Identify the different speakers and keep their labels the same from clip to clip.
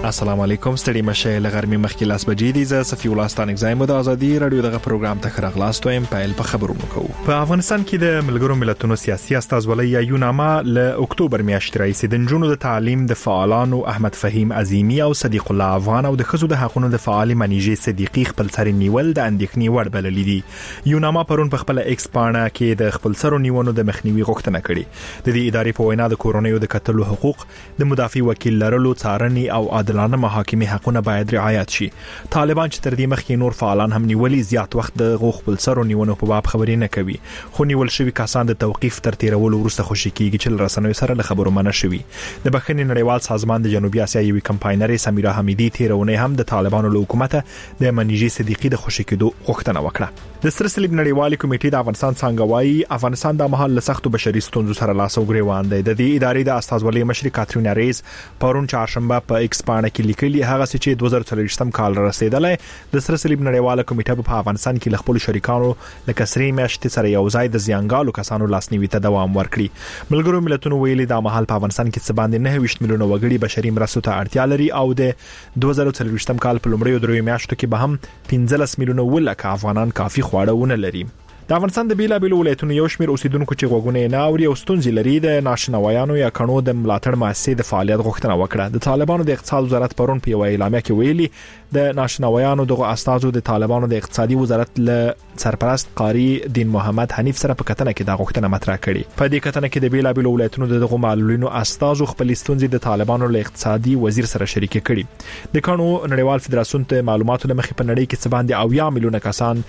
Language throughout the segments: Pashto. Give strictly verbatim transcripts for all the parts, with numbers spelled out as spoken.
Speaker 1: السلام علیکم ستړي مشه لغرمې مخکې لاس بجې دي ز صفی الله ستانک زایم د ازادي رادیو دغه پروګرام ته خراغلاست وایم پایل په خبرونو کوو. په افغانستان کې د ملګرو ملتونو سیاسي استازولۍ یا یوناما ل اکتوبر میاشتې راهیسې د نجونو د تعلیم د فعالانو احمد فهیم عظیمی او صدیق الله افغان او د خزو د حقوقو د فعال منیجې صدیقی خپل سر نیول د اندېښنې وړ بللې دي. یوناما پرون په خپل ایکس پاڼه کې د خپل سر نیونو د مخنیوي غوښتنه کړې. د دې ادارې په وینا د کورونیو د قتل حقوق د مدافع وکیل لرلو څارنې او عادلانه محاکمې حقونه باید رعایت شي. طالبان چې تر دې مخکې نور فعالان هم نیولي زیات وخت د غوښ خپل سر نیونو په باب خبرې نه کوي. خو نیول شوی کسان د توقيف تر تیرولو وروسته خوشی کیږي چې رسنوي سره له خبرو منع شوی. د بخښنې نړیوال سازمان د جنوبي اسیا یوې کمپاینر سمیرا حمیدی تیرونه هم د طالبانو له حکومت د منیجې صدیقی د خوشی کېدو غوښتنه وکړه. د سر صلیب نړیوال کمیټې د افغانستان څنګه وايي افغانستان د مهال له سختو بشري ستونزو سره لاس او ګریوان دی. د دې ادارې د استازولۍ مشر کاترین ریز پرون چهارشنبه په ایکس پاڼه کې لیکلي هغه چې دوه زره څلوېښتم کال رسیدلې د سر صلیب نړیواله کمیټه په افغانستان کې له خپل شریکانو لکه سری میاشتې سره یو ځای د زیانګالو کسانو لاسنیوي ته دوام ورکړي. ملګرو ملتونو ویلي د مهال په افغانستان کې څه باندې نه ویشت میلیونه وګړي بشري مرستو ته اړتیا لري او د دوه زره څلوېښتم کال په لومړیو درې میاشتو کې به هم پنځلس میلیونه ولکه افغانان کافي خواړه ونه لري. د افغانستان د بیلابیلو ولایتونو یو شمېر اوسیدونکو چې غوګونه نه اوري او ستونزې لري د ناشنوایانو یا کڼو د ملاتړ مؤسسې د فعالیت غوښتنه وکړه. د طالبانو د اقتصاد وزارت پرون په یو اعلامیه کې ویلي د ناشنوایانو دغه استازو د طالبانو د اقتصادي وزارت له سرپرست قاری دین محمد حنیف سره په کتنه کې د غوښتنه مطرح کړي. په دې کتنه کې د بیلابیلو ولایتونو دغه معلولینو استازو خپل ستونزې د طالبانو له اقتصادي وزیر سره شریک کړي. د کڼو نړیوال فدراسیون ته معلوماتو لمخې په نړۍ کې څه باندې اویا میلیونه کسان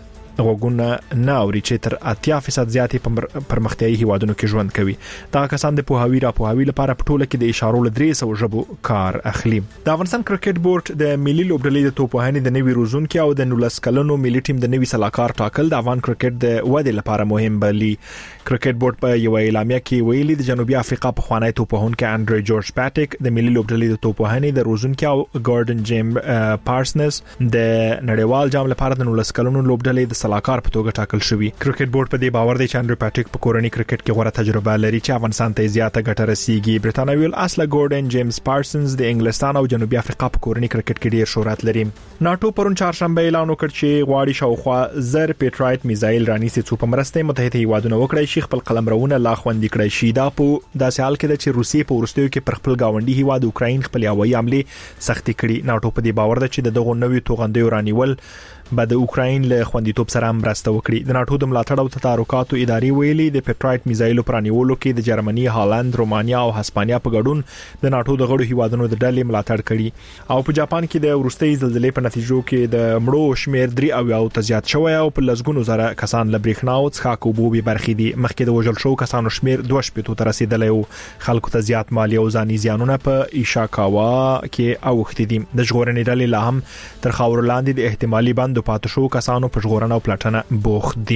Speaker 1: وګونه نه اوري چې تر اتیا فیصد زیاتې په پرمختیايي هیوادونو کې ژوند کوي. دا کسان د پوهاوی را پوهاوی لپاره په ټوله کې د اشارو له درې سوه ژبو کار اخلي. د افغانستان کرکټ بورډ د ملي لوبډلې د توپوهنې د نوي روزونکو او د نولس کلنو ملي ټیم د نوي سلاکار ټاکل د افغان کرکټ د ودې لپاره مهم بللي. کرکټ بورډ په یو اعلامیه کې ویلي د جنوبي افریقا په خوانی توپوهونکو انډری جورج پاټیک د ملي لوبډلې د توپوهنې د روزونکو او ګاردن جیم پارسنس د نړیوال جام لپاره د نولس کلنو لوبډلې د سلاکار په توګه ټاکل شوی. کرکټ بورډ په دې باور دی چې انډری پاټیک په کورنۍ کرکټ کې غوړه تجربه لري چې افغانستان ته زیاته ګټه رسیږي. برتانوي اصله ګاردن جیمز پارسنس د انګلستان او جنوبي افریقا په کورنۍ کرکټ کې ډیر شهرت لري. ناتو پرون چهارشنبه اعلان وکړ چې غواړي شاوخوا زر پیټرایټ میزایل رانیسي څو په مرسته متحده هیوادونو وکړي شي خپل قلمرونه لا خوندي کړی شي. دا په داسې حال کې چې روسیې په ورستیو کې پر خپل گاونډي هیواد اوکراین خپل هوایي حمله سختي کړي. ناتو په دې باور ده چې د دغه نوې توغندیو رانیول بعد د اوکراین له خوندیتوب سره مرسته وکړي. د ناتو د ملاتړ او تدارکاتو ادارې ویلي د پیټرایټ میزایلو پرانیولو کې د جرمني، هالند، رومانیا او هسپانیا په ګډون د ناتو د غړو هیوادونو د ډلې ملاتړ کړي. او په جاپان کې د ورستۍ زلزلې په نتیجو کې د مړو شمیر درې او یو ته زیات شوی او په لسګونو زره کسان له برېښنا او څښاک اوبو بې برخې دي. مخکې د وژل شو کسانو شمیر دوه شپېتو ته رسیدلی او خلکو ته زیات مالی او ځاني زیانونه په ایشاکاوا کې اوښتي دي. د ژغورنې ډلې لا هم تر خاورو لاندې د احتمالي بندو پاتې شو کسانو په ژغورنه او پلټنه بوخت دي.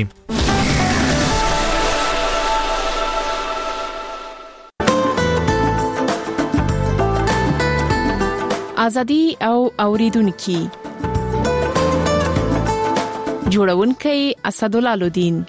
Speaker 2: ازادي او اوریدونکو جوړونکي اسدالله لودین.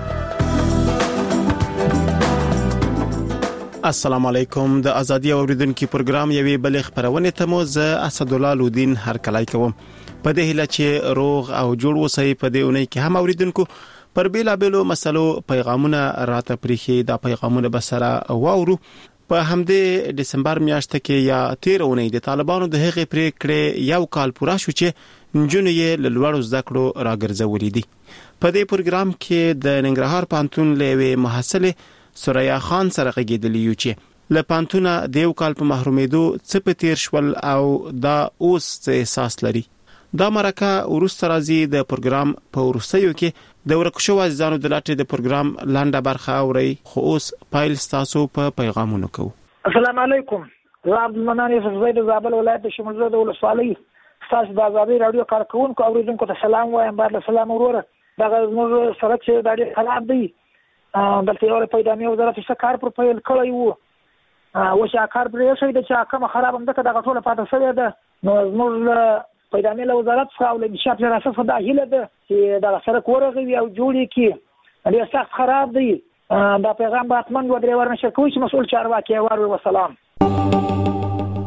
Speaker 3: السلام علیکم. د ازادي اوریدونکو پروګرام یوې بل خبرونه ته مو زه اسدالله لودین هر کله کوم. په دې هله چې روغ او جوړ وسی په دې اونۍ کې هم اوریدونکو پر بیلا بیلو مسلو پیغامونه راته پریخي. دا پیغامونه بسره واورو. په همدې دسمبر میاشت کې یا تیر اونۍ د طالبانو د هغې پریکړې یو کال پوره شو چې نجونې یې له لوړو زده کړو راګرځولې دي. په دې پروګرام کې د ننګرهار پوهنتون له یوې محصلې سوریا خان سره غږېدلې یو چې له پوهنتونه د یو کال په محرومېدو څه په تیر شول او دا اوس څه احساس لري. دا مرکه ورسته راځي د پروګرام په ورسېو کې د ورکشو عزیزانو د لاټې د پروګرام لاندې برخه اوري. خو اوس پایل تاسو په پیغامونو کو.
Speaker 4: السلام علیکم. زه عبدالمنان یوسف زید د زابل ولایت د شمال زاد ولسوالۍ تاسو د ازادي رادیو کارکونکو اوریدونکو ته سلام وایم. بعد سلام وروره. دا زموږ سره چې د ډېر خراب دی دلته یو پیدامي وزارت څخه کار پر پیل کړی وو او چې کار پرې شوی د چې کوم خراب هم دغه د ټوله پاتې شوی ده. نو زموږ پیدامي وزارت څخه او د شپ سره اساس د هیله ده چې دا سره کورغوي او جوړی کی ډېر سخت خراب دی. دا پیغام به اتمن و درې ورنه شکوي چې مسؤل چارواکي ورو. والسلام.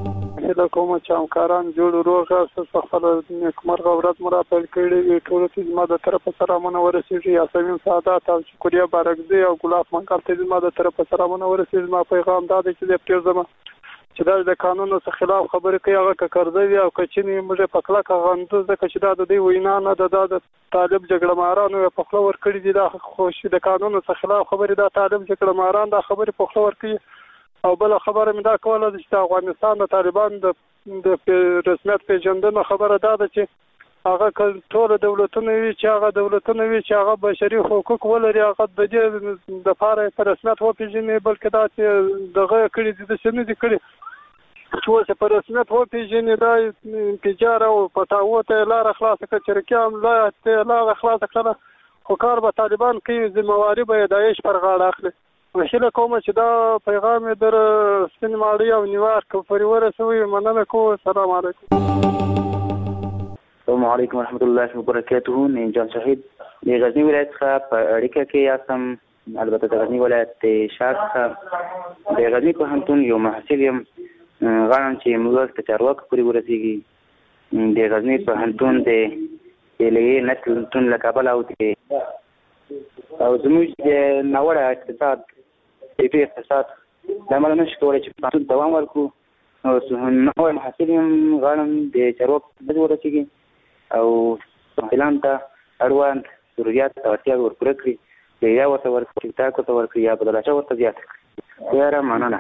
Speaker 5: هیله کوم چې همکاران جوړ روغ اوسه، خپل نیکمرغه ورځ مو را پیل کړې وي. ټولو ته زما د طرفه سلامونه ورسېږي. یاسمین سعادت او شکریه بارکزی او ګلاب منقل ته زما د طرفه سلامونه ورسېږي. زما پیغام دا دی چې د پرېږدم چې دا د قانونو څخه خلاف خبرې کوي، هغه که کرځوي او که چینی موږ په کلکه غندو، ځکه چې دا د دې وینا نه ده، دا د طالب جګړه مارانو په خوله ورکړي دي. دا خو د قانونو څخه خلاف خبرې، دا طالب جګړه ماران دا خبرې په خوله ورکړي. او بل خبره مې دا کوله چې د افغانستان د طالبان د رسمیت پیژندنه خبره دا ده چې هغه ټول دولتونه وي چې هغه دولتونه وي چې هغه بشري حقوق ولري، هغه د دې د لپاره په رسمیت وپیژني، بلکې دا چې دغه کړي دي د سن دي کړي چې اوس په رسمیت وپیژني. دا انفجار او پټاو ته لار خلاص کړي، چرکیام لا ته لار خلاص کړه، خو کار به طالبان کوي، ذمہواری به داعش پر غاړه اخلي. وشله کوم چې دا پیغام در سپین ماړی او نیویارک پورې ورسوي. مننه کوم. السلام علیکم.
Speaker 6: السلام علیکم ورحمۃ اللہ وبرکاتہ. من جان شهید د غزنی ولایت څخه په اړیکه کې یاستم. البته د غزنی ولایت شهر څخه د غزنی پوهنتون یو محصل یم. غواړم چې موږ ته چارواکو پورې ورسیږي. د غزنی پوهنتون د الیې نتلتون له کابل او او زموږ د ناوړه اقتصاد د اقتصاد د عمل نشي کولی چې پوهنتون دوام ورکړو. نو نوی محصل یم، غواړم د چارواکو پورې ورسیږي او محصلانو ته اړوند ضروريات او اړتیاوې ورپوره کړي، یا ورته ورکړي، ټاک ورته ورکړي، یا بدلاچه ورته زیاته کړي. یاره مننه.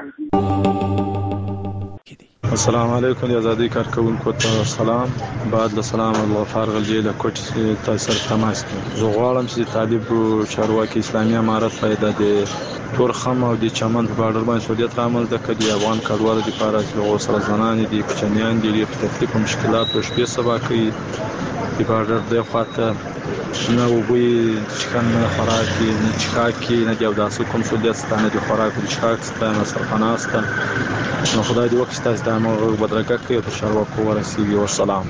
Speaker 7: السلام علیکم. د ازادي کارکونکو ته سلام. بعد له سلام الغفار غلجی له کوټ تاسو تماس کوي. زه غواړم چې طالب چارواکي اسلامي امارت پیدا دي تور خم او د چمن په بارډر باندې سعودیت رامل د کدي افغان کډوالو د لپاره چې غوسره زنان دي، کوچنیان دي، په تکلیف او مشکلات او شپې سبا کوي. د بارډر د خواته نه وبوي چکن خوراک نه چکاکي نه دی او داسې کوم سعودیت ستانه د خوراک د چکاک ستانه سرخناسته. نو خدای دې وکړي تاسو د امر بدرګه کوي او چارواکو ورسیږي. والسلام.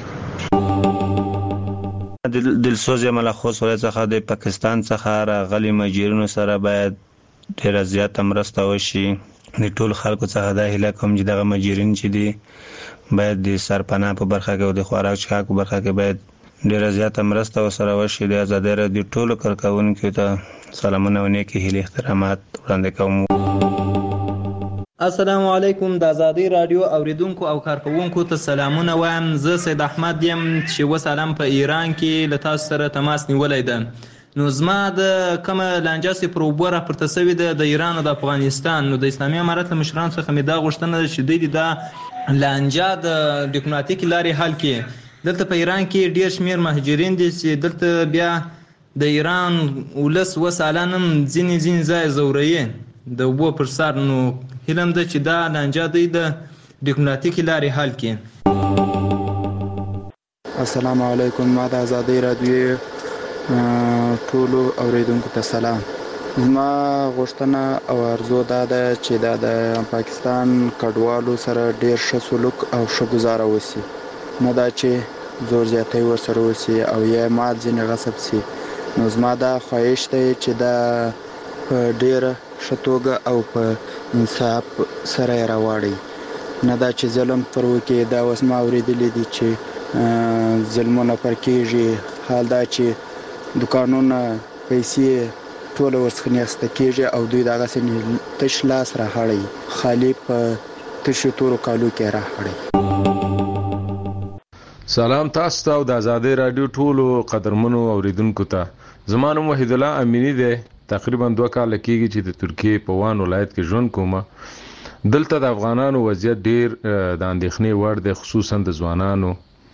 Speaker 8: دلسوز ملخص ولایت څخه د پاکستان څخه راغلي مهاجرینو سره باید ډیره زیاته مرسته وشي. د ټول خلکو څخه دا هیله کوم چې دغه مهاجرین چې دي باید د سرپناه په برخه کې او د خوراک چکاک په برخه کې باید ډیره زیاته مرسته وسره وشي. د ازادي راډیو ټولو کارکونکو ته سلامونه او نیکی هیلې احترامات وړاندې کوم.
Speaker 9: السلام علیکم. د ازادي راډیو اوریدونکو او کارکونکو ته سلامونه وایم. زه سید احمد یم چې وسلام په ایران کې له تاسو سره تماس نیولای ده. نو زما د کومه لانجه سي پروبور پرته سوي د ایران او د افغانستان، نو د اسلامي امارت له مشرانو څخه مې دا غوښتنه ده چې دوی دا لانجه د ډیپلوماټیکي لارې حل کړي. دلته په ایران کې ډیر شمیر مهاجرین دي چې دلته بیا د ایران ولس وسالانم ځینې ځینې ځای زوروي د اوبو پر سر. نو هیله ده چې دا لانجه دوی د ډیپلوماټیکي لارې حل کړي.
Speaker 10: السلام علیکم. ما د ازادي راډیو ټولو اوریدونکو ته سلام. زما غوښتنه او ارزو دا ده چې دا د پاکستان کډوالو سره ډیر ښه سلوک او ښه گزاره وسی، نه دا چې زور زیاتی ورسره وسی او یا مال ځینې غصب سی. نو زما دا خواهش دی چې دا په ډیره ښه توګه او په انصاف سره یې راواړي، نه دا چې ظلم پر وکړي. دا اوس ما اورېدلی دي چې ظلمونه پر کېږي. حال دا چې دوکانونه پیسې ټوله ورڅخه نیسته کېږي او دوی دغسې تش لاس راهړی، خالي په تشو تورو کالو کې راهړی.
Speaker 7: سلام تاسو ته او د ازادي راډیو ټولو قدرمنو اوریدونکو ته. زما نوم وحید الله امینی دی. تقریبا دوه کاله کېږي چې د ترکیې په وان ولایت کې ژوند کوم. دلته د افغانانو وضعیت ډیر د اندېښنې وړ دی، خصوصا د ځوانانو.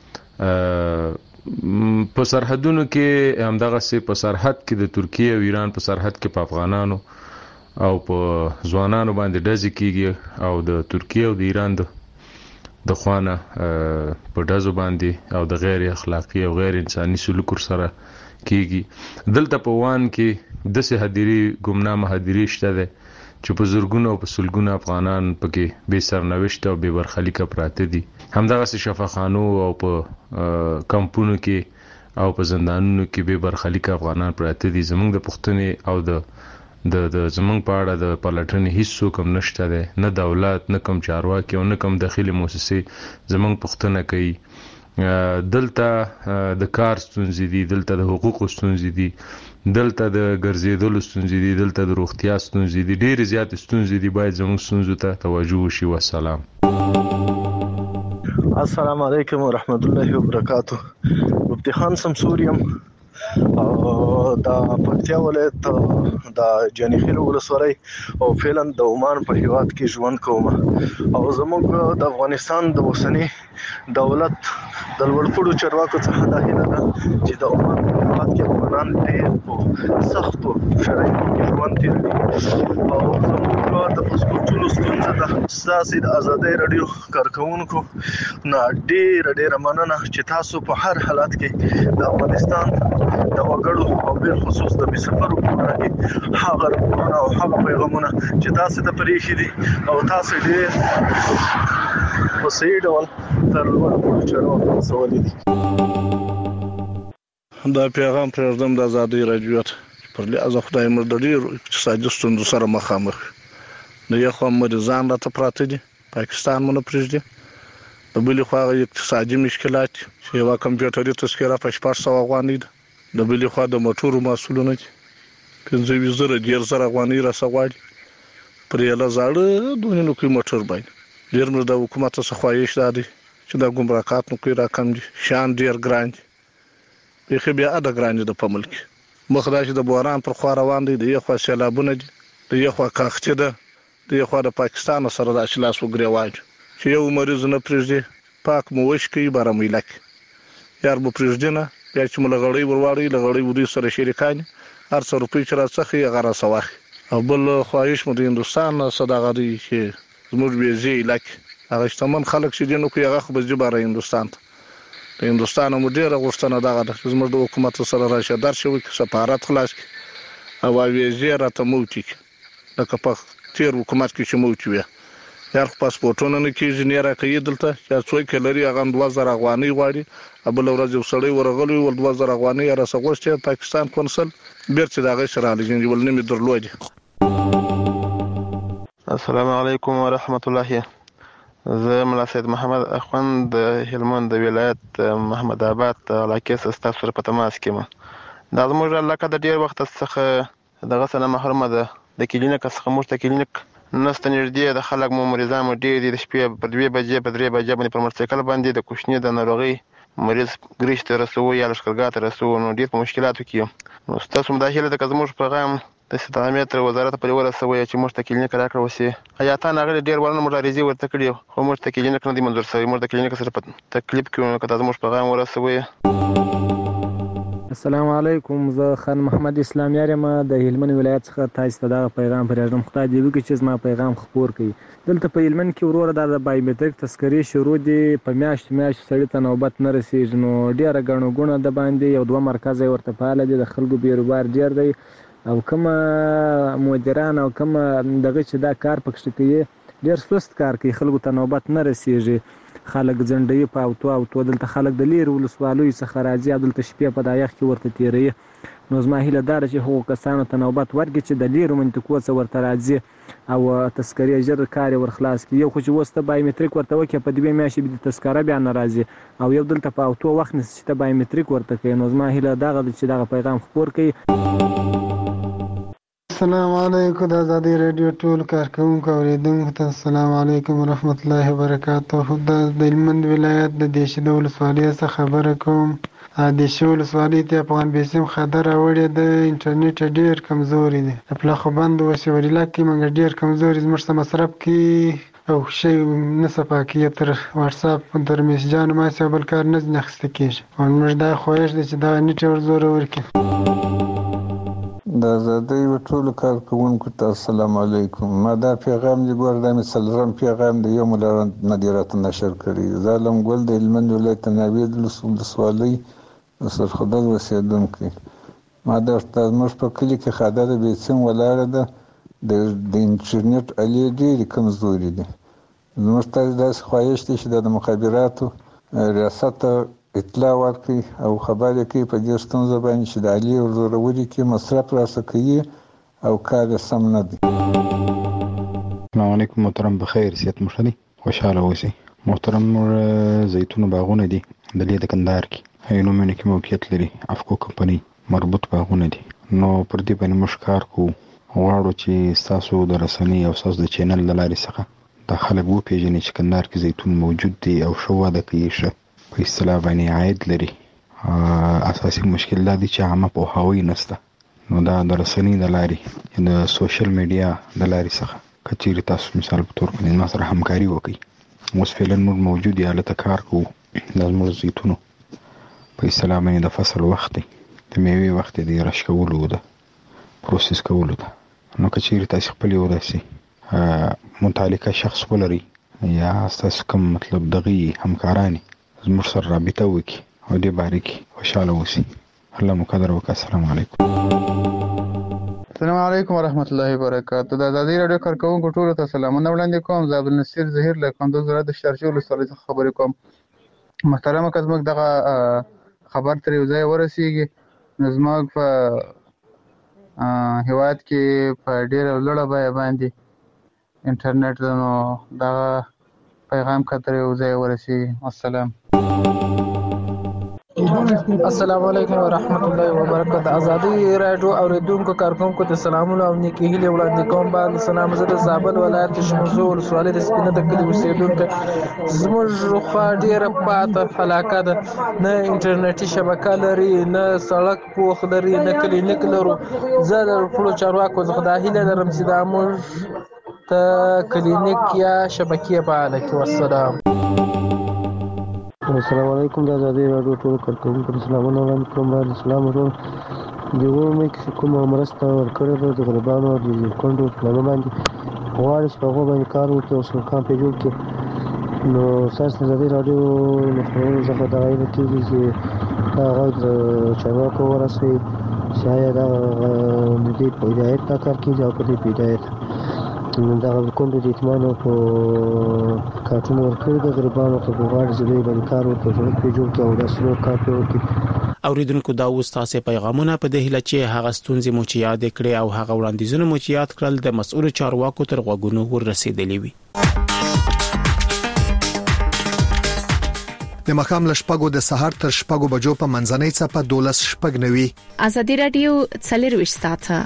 Speaker 7: په سرحدونو کې همدغسې په سرحد کې د ترکیې او ایران په سرحد کې په افغانانو او په ځوانانو باندې ډزې کېږي او د ترکیې او د ایران د خوانه په ډزو باندې او د غیر اخلاقي او غیر انساني سلوک سره کېږي. دلته په وان کې داسې هدیرې ګمنامه هدیرې شته دی چې په زرګونو او په سلګونو افغانان پکې بې سرنوشته او بې برخلیکه پراته دي. همدغسې شفاخانو او په کمپونو کې او په زندانونو کې بې برخلیکه افغانان پراته دي. زموږ د پوښتنې او د
Speaker 11: د د زمونږ په اړه د پلټنې هیڅ څوک هم نشته دی، نه دولت نه کوم چارواکي او نه کوم داخلي موسسې زمونږ پوښتنه کوي. دلته د کار ستونزې دي، دلته د حقوقو ستونزې دي، دلته د ګرځېدلو ستونزې دي، دلته د روغتیا ستونزې دي، ډېرې زیاتې ستونزې دي. باید زموږ ستونزو ته توجه وشي. والسلام.
Speaker 12: السلام علیکم ورحمت الله وبرکاته. مفتي خان سمسور یم او د پکتیا ولایت د جانخیل ولسوالۍ او فعلا د عمان په هیواد کې ژوند کوم او زموږ د افغانستان د اوسنی دولت د لوړپوړو چارواکو څخه دا هیله ده چې د عمان په هیواد کې افغانان ډېر په سختو شرایطو کې ژوند کوي او زموږ د پاسپورټونو ستونزه ده. ستاسو د ازادۍ راډیو کارکونکو نه ډېره ډېره مننه چې تاسو په هر حالت کې د افغانستان د وګړو او بل خصوص د مسافرو په اړه کې هغه راپورونه او هغه پیغامونه چې تاسو ته پرېښي دي او تاسو ډېر په صحیح ډول تر لوړو چارواکو رسولي دي. دا پیغام پرېږدم د ازادۍ راډیو ته پر لحاظه خدای مو د ډېرو اقتصادي ستونزو سره مخامخ د یو خوا مریضان راته پراته دي، پاکستان مو نه پرېږدي، د بلې خوا اقتصادي مشکلات چې یوه کمپیوټري تذکره په شپږ سوه افغانۍ ده، د بلې خوا د موټرو محصولونه دي پنځه ویشت زره ډېر زره افغانۍ راڅه غواړي پر یوه زاړه دونې نوکۍ موټر باندې. ډېر مې د حکومت څخه خواهش دا دی چې دا ګمرکات نوکۍ راکم دي، شیان ډېر ګران دي، بیخي بې حده ګران دي د په ملک. مخ دا چې د بحران پر خوا روان دی، د یو خوا سیلابونه دي، د یو خوا کاختي ده، د یو خوا د پاکستان سره داسې لاس وګرېواج چې یو مریض نه پرېږدي، پاک مو وش کوي بارامیله کې یار مو پرېږدي نه، بیا چې مو له غړۍ ورواړوي له غړۍ وري سره شریکان هر څه روپۍ چې راڅخي هغه راڅه واخلي. او بل خواهش مو د هندوستان څه دغه دی چې زموږ ویزې علاقې هغه شتمن خلک چې دي نو کوي هغه خو به ځي باره هندوستان ته. د هندوستان مو ډېره غوښتنه دغه ده چې زموږ د حکومت سره راشه درشه وکړي، سفارت خلاص کړي او ویزې راته موچي کړي لکه په تېر حکومت کې چې موچي وي. یار خو پاسپورټونه نه کېږي، نه یې راکوي دلته چې څوک یې لري هغه دوه زره افغانۍ غواړي، بله ورځ یو سړی ورغلی ول دوه زره افغانۍ یې راڅه غوښتې پاکستان کونسل بېرته د هغې سره هلې ول نه مې درلودې.
Speaker 13: السلام علیکم ورحمت الله. زه ملا سید محمد اخوند د هلمند د ولایت محمد آباد علاقې څخه ستاسو سره په تماس کې یم. دا زموږ علاقه د ډېر وخت څخه دغه څه نه محرومه ده، د کلینیک څخه موږ ته کلینیک نسته نږدې، د خلک مو مریضان مو ډېر دي، د شپې په دوې بجې په درې بجې باندې پر موټرسایکل باندې د کوچني د ناروغۍ مریض ګریش ته رسوو یا لښکرګاه ته رسوو، نو ډېر په مشکلاتو کې یم. نو ستاسو هم دا هیله ده که زموږ پیغام د استعامت تر وزارت پورې ورسوئ چې موږ ته کلینیک راکړه وسي. حیاتان هغه ډېر وړاندې موږ عریضې ورته کړي خو موږ ته کلینیک نه دی منظور شوی، موږ د کلینیک سره په تکلیف کې یو، که دا زموږ پیغام ورسوئ.
Speaker 14: السلام علیکم. زه خان محمد اسلام یار یم د هلمند ولایت څخه تاسو ته دغه پیغام پرېږدم. خدای دې وکړي چې زما پیغام خپور کړي. دلته په هلمند کې وروره دا د بایومټریک تذکرې شروع دي، په میاشت میاشت سړي ته نوبت نه رسېږي، نو ډېره ګڼه ګوڼه د باندې یو دوه مرکزه یې ورته فعاله دي، د خلکو بیروبار ډېر دی او کومه مدیران او کومه دغه چې دا کار پکښې کوي ډېر سست کار کوي، خلکو ته نوبت نه رسېږي، خلک ځنډوي په اوتو اوتو. دلته خلک د لیرې ولسوالیو څخه راځي او دلته شپې په دا یخ کې ورته تېروي. نو زما هیله دا ده چې هغو کسانو ته نوبت ورکړي چې د لیرو منطقو څخه ورته راځي او تذکرې ژر کار یې ورخلاص کړي. یو خو چې اوس ته بایومټریک ورته وکړې په دوې میاشتې به د تذکره بیا نه راځي او یو دلته په اوتو وخت نیسي چې ته بایومټریک ورته کوې. نو زما هیله دغه ده چې دغه پیغام خپور کړي.
Speaker 15: السلام علیکم. د ازادۍ راډیو ټول کارکوونکو اورېدونکو ته السلام علیکم ورحمت الله وبرکاته. د هلمند ولایت د دیشې ولسوالۍ څخه خبره کوم. دیشې ولسوالۍ ته افغان بیسیم خطر راوړی د انټرنیټ ډېر کمزوري دی، د پلاخوبند وسیورېلا کې موږ ډېر کمزوري، زموږ څه مصرف کې او شی نه صفا کېږي، تر واټساپ تر میسجانو ماسې او بل کار نه ځینې اخیسته کېږي. او زموږ دا خواهش دی چې دا نیټ یې ور زوره ورکړي.
Speaker 16: د ازادۍ ټولو کارکوونکو ته السلام علیکم. ما دا پیغام دی ګوره دا مې څلورم پیغام دی، یو مو له مدیریت نشر کړی. زه علم ګل د هلمند ولایت ناوید ولسوالۍ سرخدل اوسېدونکی. ما درته زموږ په کلي کې خاده د بیسیم ولاړه ده، د انټرنیټ الې ډېرې کمزوري دي. زموږ ته داسې خواهش دی چې د مخابراتو ریاست ته اطلاع ورکړي او خبر یې کوي په دې ستونزه باندې چې د الې ورزوروري کې مصرف راسه کوي او کار سم نه دی.
Speaker 17: السلام علیکم محترم، بخیر سیادت مشهدي، خوشحاله اوسئ. محترم زیتون باغونه دي د لید کندهار کې اینو مینه کې موقعیت لري، افکو کمپنی مربوط باغونه دي. نو پر دې باندې موږ کار کوو، غواړو چې تاسو د رسنۍ او تاسو د چینل له لارې څخه د خلک وپېژني چې کندهار کې زیتون موجود دی او ښه وده کوي، ښه په اصطلاح باندې عاید لري. اساسي مشکل دا دی چې عامه پوهاوی نشته. نو دا د رسنۍ د لارې د سوشل میډیا د لارې څخه که چیرې تاسو مثال په تور باندې ما سره همکاري وکړئ، اوس فعلا موږ موجود یو هلته کار کوو. دا زموږ زیتونو په اصطلاح باندې د فصل وخت دی، د میوې وخت دی، د رش کولو ده، پروسس کولو ده. نو که چیرې تاسو خپل یو داسې متعلقه شخص ولرئ یا تاسو کوم مطلب دغه همکارانی زموږ سره رابطه وکړي او دې باره کې خوشحاله اوسئ. الله مو قدر وکړه. السلام علیکم.
Speaker 10: السلام علیکم ورحمت الله وبرکاته. د ازادي رادیو کارکونکو ټولو ته سلامونه وړاندې کوم. زه عبدالنصیر ظهیر له کندوز ولایت د شارجې ولسوالۍ څخه خبرې کوم. محترمه که زموږ دغه خبر تر یو ځای ورسیږي نو زموږ په هیواد کې په ډېره لوړه بیه باندې انټرنیټ ده، نو دغه پیغام که تر یو ځای ورسیږي. السلام
Speaker 18: السلام علیکم ورحمت الله وبرکاته. ازادي رادیو اوریدونکو کارکونکو ته سلامونه او نیکی هیلې وړاندې کوم. باندې سلام زه د زابل ولایت شمزو ولسوالۍ د سپینه د کلي اوسېدونکی. زموږ خوا ډېره پاته علاقه ده، نه انټرنیټي شبکه لري، نه سړک پوخ لري، نه کلینیک لرو. زه د ټولو چارواکو څخه دا هیله لرم چې دا موږ ته کلینیک یا شبکې فعاله کړي. والسلام.
Speaker 19: السلام علیکم. د ازادي رادیو ټول کارکونکو ته سلامونه وړاندې کوم. باندې سلام ورکوم. د اومې کې کومه مرسته ورکړې ده د غریبانو د کونډو پلانو باندې غواړي چې په هغو باندې کار وکړي او سرکان پرې جوړ کړي. نو ستاسو د ازادي رادیو له خپرونو څخه دا هیله کېږي چې دا غږ د چارواکو ورسوي چې آیا دا د دې په هدایت دا کار کېږي او په دې په هدایت دغه کونډو د یتیمانو په کارټونه ورکړي د غریبانو ته غواړي چې دوی باندې کار وکړي، سړک پرې جوړ کړي او داسې نور کار پرې وکړي.
Speaker 3: اوریدونکو دا اوس تاسو پیغامونه په دې هیله چې هغه ستونزې مو چې یاد کړې او هغه وړاندیزونه مو چې یاد کړل د مسؤل چارواکو تر غوږونو ورسېدلې وي.
Speaker 20: د مخام لشپګو د سحر تر شپګو بجو په منځنۍ څپه دولس شپګ نوي.
Speaker 2: ازادي رادیو څلور ساعته.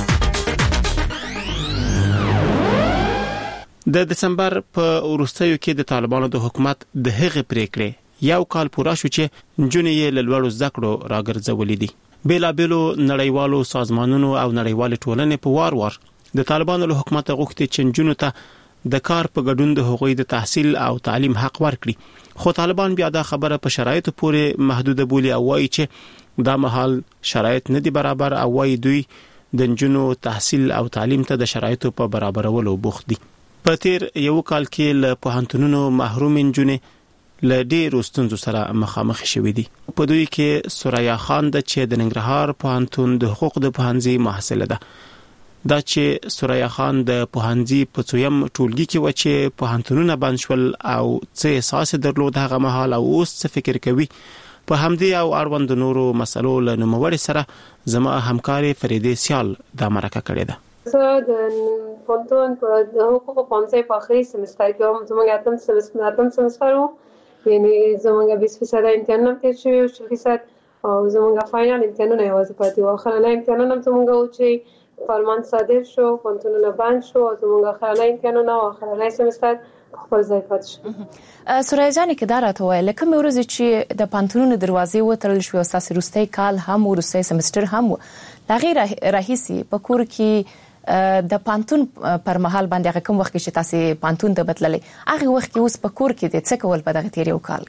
Speaker 3: د دسمبر په وروستیو کې د طالبانو د حکومت د هغې پریکړې یو کال پوره شو چې نجونې یې له لوړو زده کړو راګرځولې دي. بېلابېلو نړیوالو سازمانونو او نړیوالې ټولنې په وار وار د طالبانو له حکومت غوښتي چې نجونو ته د کار په ګډون د هغوی د تحصیل او تعلیم حق ورکړي، خو طالبان بیا دا خبره په شرایطو پورې محدوده بولي او وایي چې دا مهال شرایط نه دي برابر او وایي دوی د نجونو تحصیل او تعلیم ته د شرایطو په برابرولو بوخت دي. په تیر یو کال کې له پوهنتونونو محروم نجونې له ډېرو ستونزو سره مخامخ شوې دي. په دوی کې سوریا خان د چې د ننګرهار پوهنتون د حقوق د پوهنځي محصله ده. دا چې سوریا خان د پوهنځي په څویم ټولګي کې و چې پوهنتونونه بند شول او څه احساس درلود هغه مهال او اوس څه فکر کوي، په همدې او اړوند نورو مسلو له نوموړي سره زما همکاري فریدې سیال دا مرکه کړې ده.
Speaker 21: زه د پوهنتون په د حقوقو پوهنځي په اخري سمستر کې وم. زموږ اتم سمستر اتم سمستر و، یعنې زموږ بیست فیصده امتحان هم تېر شوی و، شل فیصد او زموږ فاینل امتحانونه یوازې پاتې وو. اخرنی امتحانونه هم زموږ و چې فرمان صادر شو، پوهنتونونه بند شو او زموږ اخرنی امتحانونه او اخرنی سمستر خپل ځای پاتې شو.
Speaker 2: سوریا جانې کې دا راته وایه لکه مې ورځې چې د پوهنتونونو دروازې وتړل شوې او ستاسې وروستی کال هم وروستی سمستر هم و، د هغې راهیسې په کور کې د پانتون پر مهال باندې هغه کوم وخت چې تاسو پانتون ته بدللې هغه وخت کې اوس په کور کې د څه کول په دغه تیر یو کال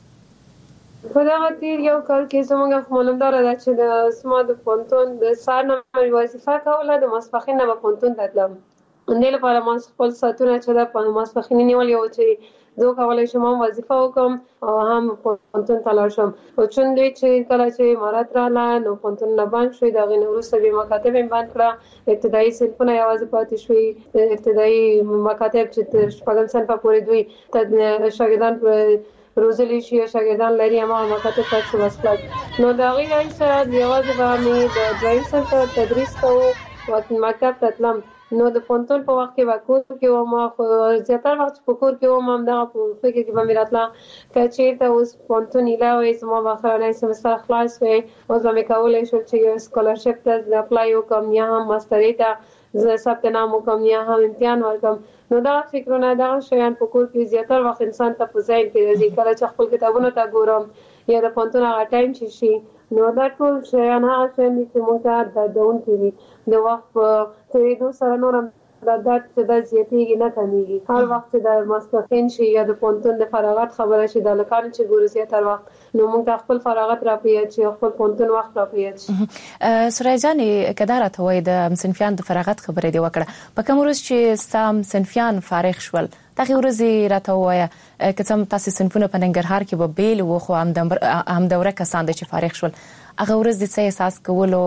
Speaker 2: کې؟
Speaker 21: په دغه تیر یو کال کې زموږ معلومدار ده چې د سما د پانتون د سار نه وظیفه کوله، د ماسپخین نه پانتون تلم. اندې لپاره ما خپل ساتونه چې د ماسپخین نیولې و چې زه کولای شم وظیفه وکم او هم پانتون ته لاړ شم. او چون دوی چې کله چې امارات راغله نو پانتونونه بند شوي، د هغې نه وروسته بیا مکاتب یې بند کړه، ابتدایي صنفونه یوازې پاتې شوي، ابتدایي مکاتب چې تر شپږم صنفه پورې دوی شاګردان روزلی شي او شاګردان لري هماغه مکاتب ته وسپړل. نو د هغې راهیسه یوازې به مې د دویم صنف تدریس کوو وخت مکتب ته تلم نو د پونتون په وخت کې وکور کې و ما خو زیاتره وخت په کور کې و ما دا په فکر کې به میراتلا کچې ته اوس پونتون علاوه زما واخرنۍ سمستر خلاص وي اوس به مې کولای شو چې یو سکالرشپ ته اپلای وکم یا هم ماستري ته زه ثبت نام وکم یا هم امتحان ورکم نو دا فکرونه دا شیان په کور کې زیاتره وخت انسان ته په ځای کې راځي کله چې خپل کتابونه ته ګورم یا د پونتون هغه ټایم چې شي نو دا ټول شیان هغه شیان چې موږ ته د دون کې د وخت په تیریدو سره نورم دا د د زیاتېږي نه کمیږي هر وخت د ماسپښین شي یا د پونتون د فراغت خبره شي د لکان چې ګورو زیاتره وخت نو موږ خپل فراغت را پیاد شي خپل پونتون وخت را پیاد شي
Speaker 2: سورای جان کدارته وای د صنفیان د فراغت خبره دی وکړه په کوم ورځ چې سام صنفیان فارغ شول دغه ورځ راته وای کڅم تاسو صنفونه په ننګرهار کې به بیل و خو هم دوره کسان چې فارغ شول هغه ورځ د څه احساس کولو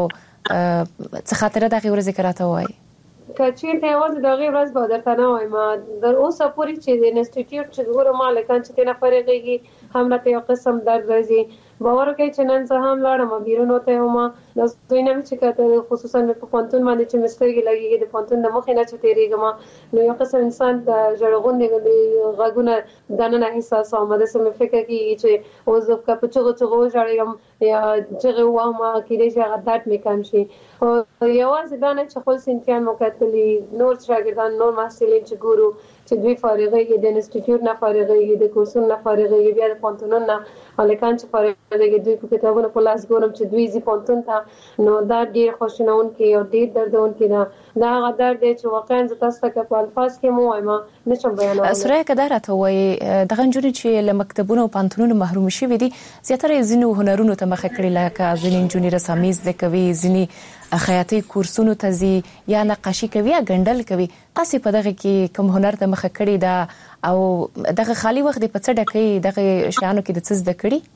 Speaker 2: څه خاطره دغه ورځ کراته وای
Speaker 21: کچې ته یوازې دغه ورځ به درته نه وایم در اوسه پورې چې د انسټیټیوټ چې ګورو مالکان چې تنه فرغېږي هم راته یو قسم درد راځي باور کوي چې نن زه هم لاړم بیرون وته هم د دوی نه چې کته خصوصا په پونتون باندې چې مسترګي لګيږي د پونتون د مخ نه چې تیریږم نو یو قسم انسان د جړغون د غاګونه دنه احساس آمده سم فکر کوي چې اوس د په چغو چغو جړم یا چغو وامه کېږي چې هغه درد مې کم شي او یوازې دا نه چې خپل سنتیان مکتلي نور شاګردان نور محصلین چې ګورو چې دوی فارغېږي د انسټیټیوټ نه فارغېږي د کورسونو نه فارغېږي بیا د پونتون نه هلکان چې فارغېږي دوی په کتابونو په لاس ګورم چې دوی زی پونتون ته نو دا ډیر خوشنون کې او ډیر دردون کې دا دا غدار دی چې واقعا ز تاسو ته په الفاظ کې مو وایم نشم بیانولی
Speaker 2: سره کدارته وای دغه جوړ چې له مکتبونو او پانتونونو محروم شي ودي زیاتره زینو هنرونو ته مخ کړي لکه ځینې جونی رسامیز د کوي ځینې خیاطي کورسونو ته زی یا نقاشي کوي یا ګندل کوي تاسو په دغه کې کوم هنر ته مخ کړي دا او دغه خالی وخت په څه ډکې دغه شیانو کې د څه زده کړي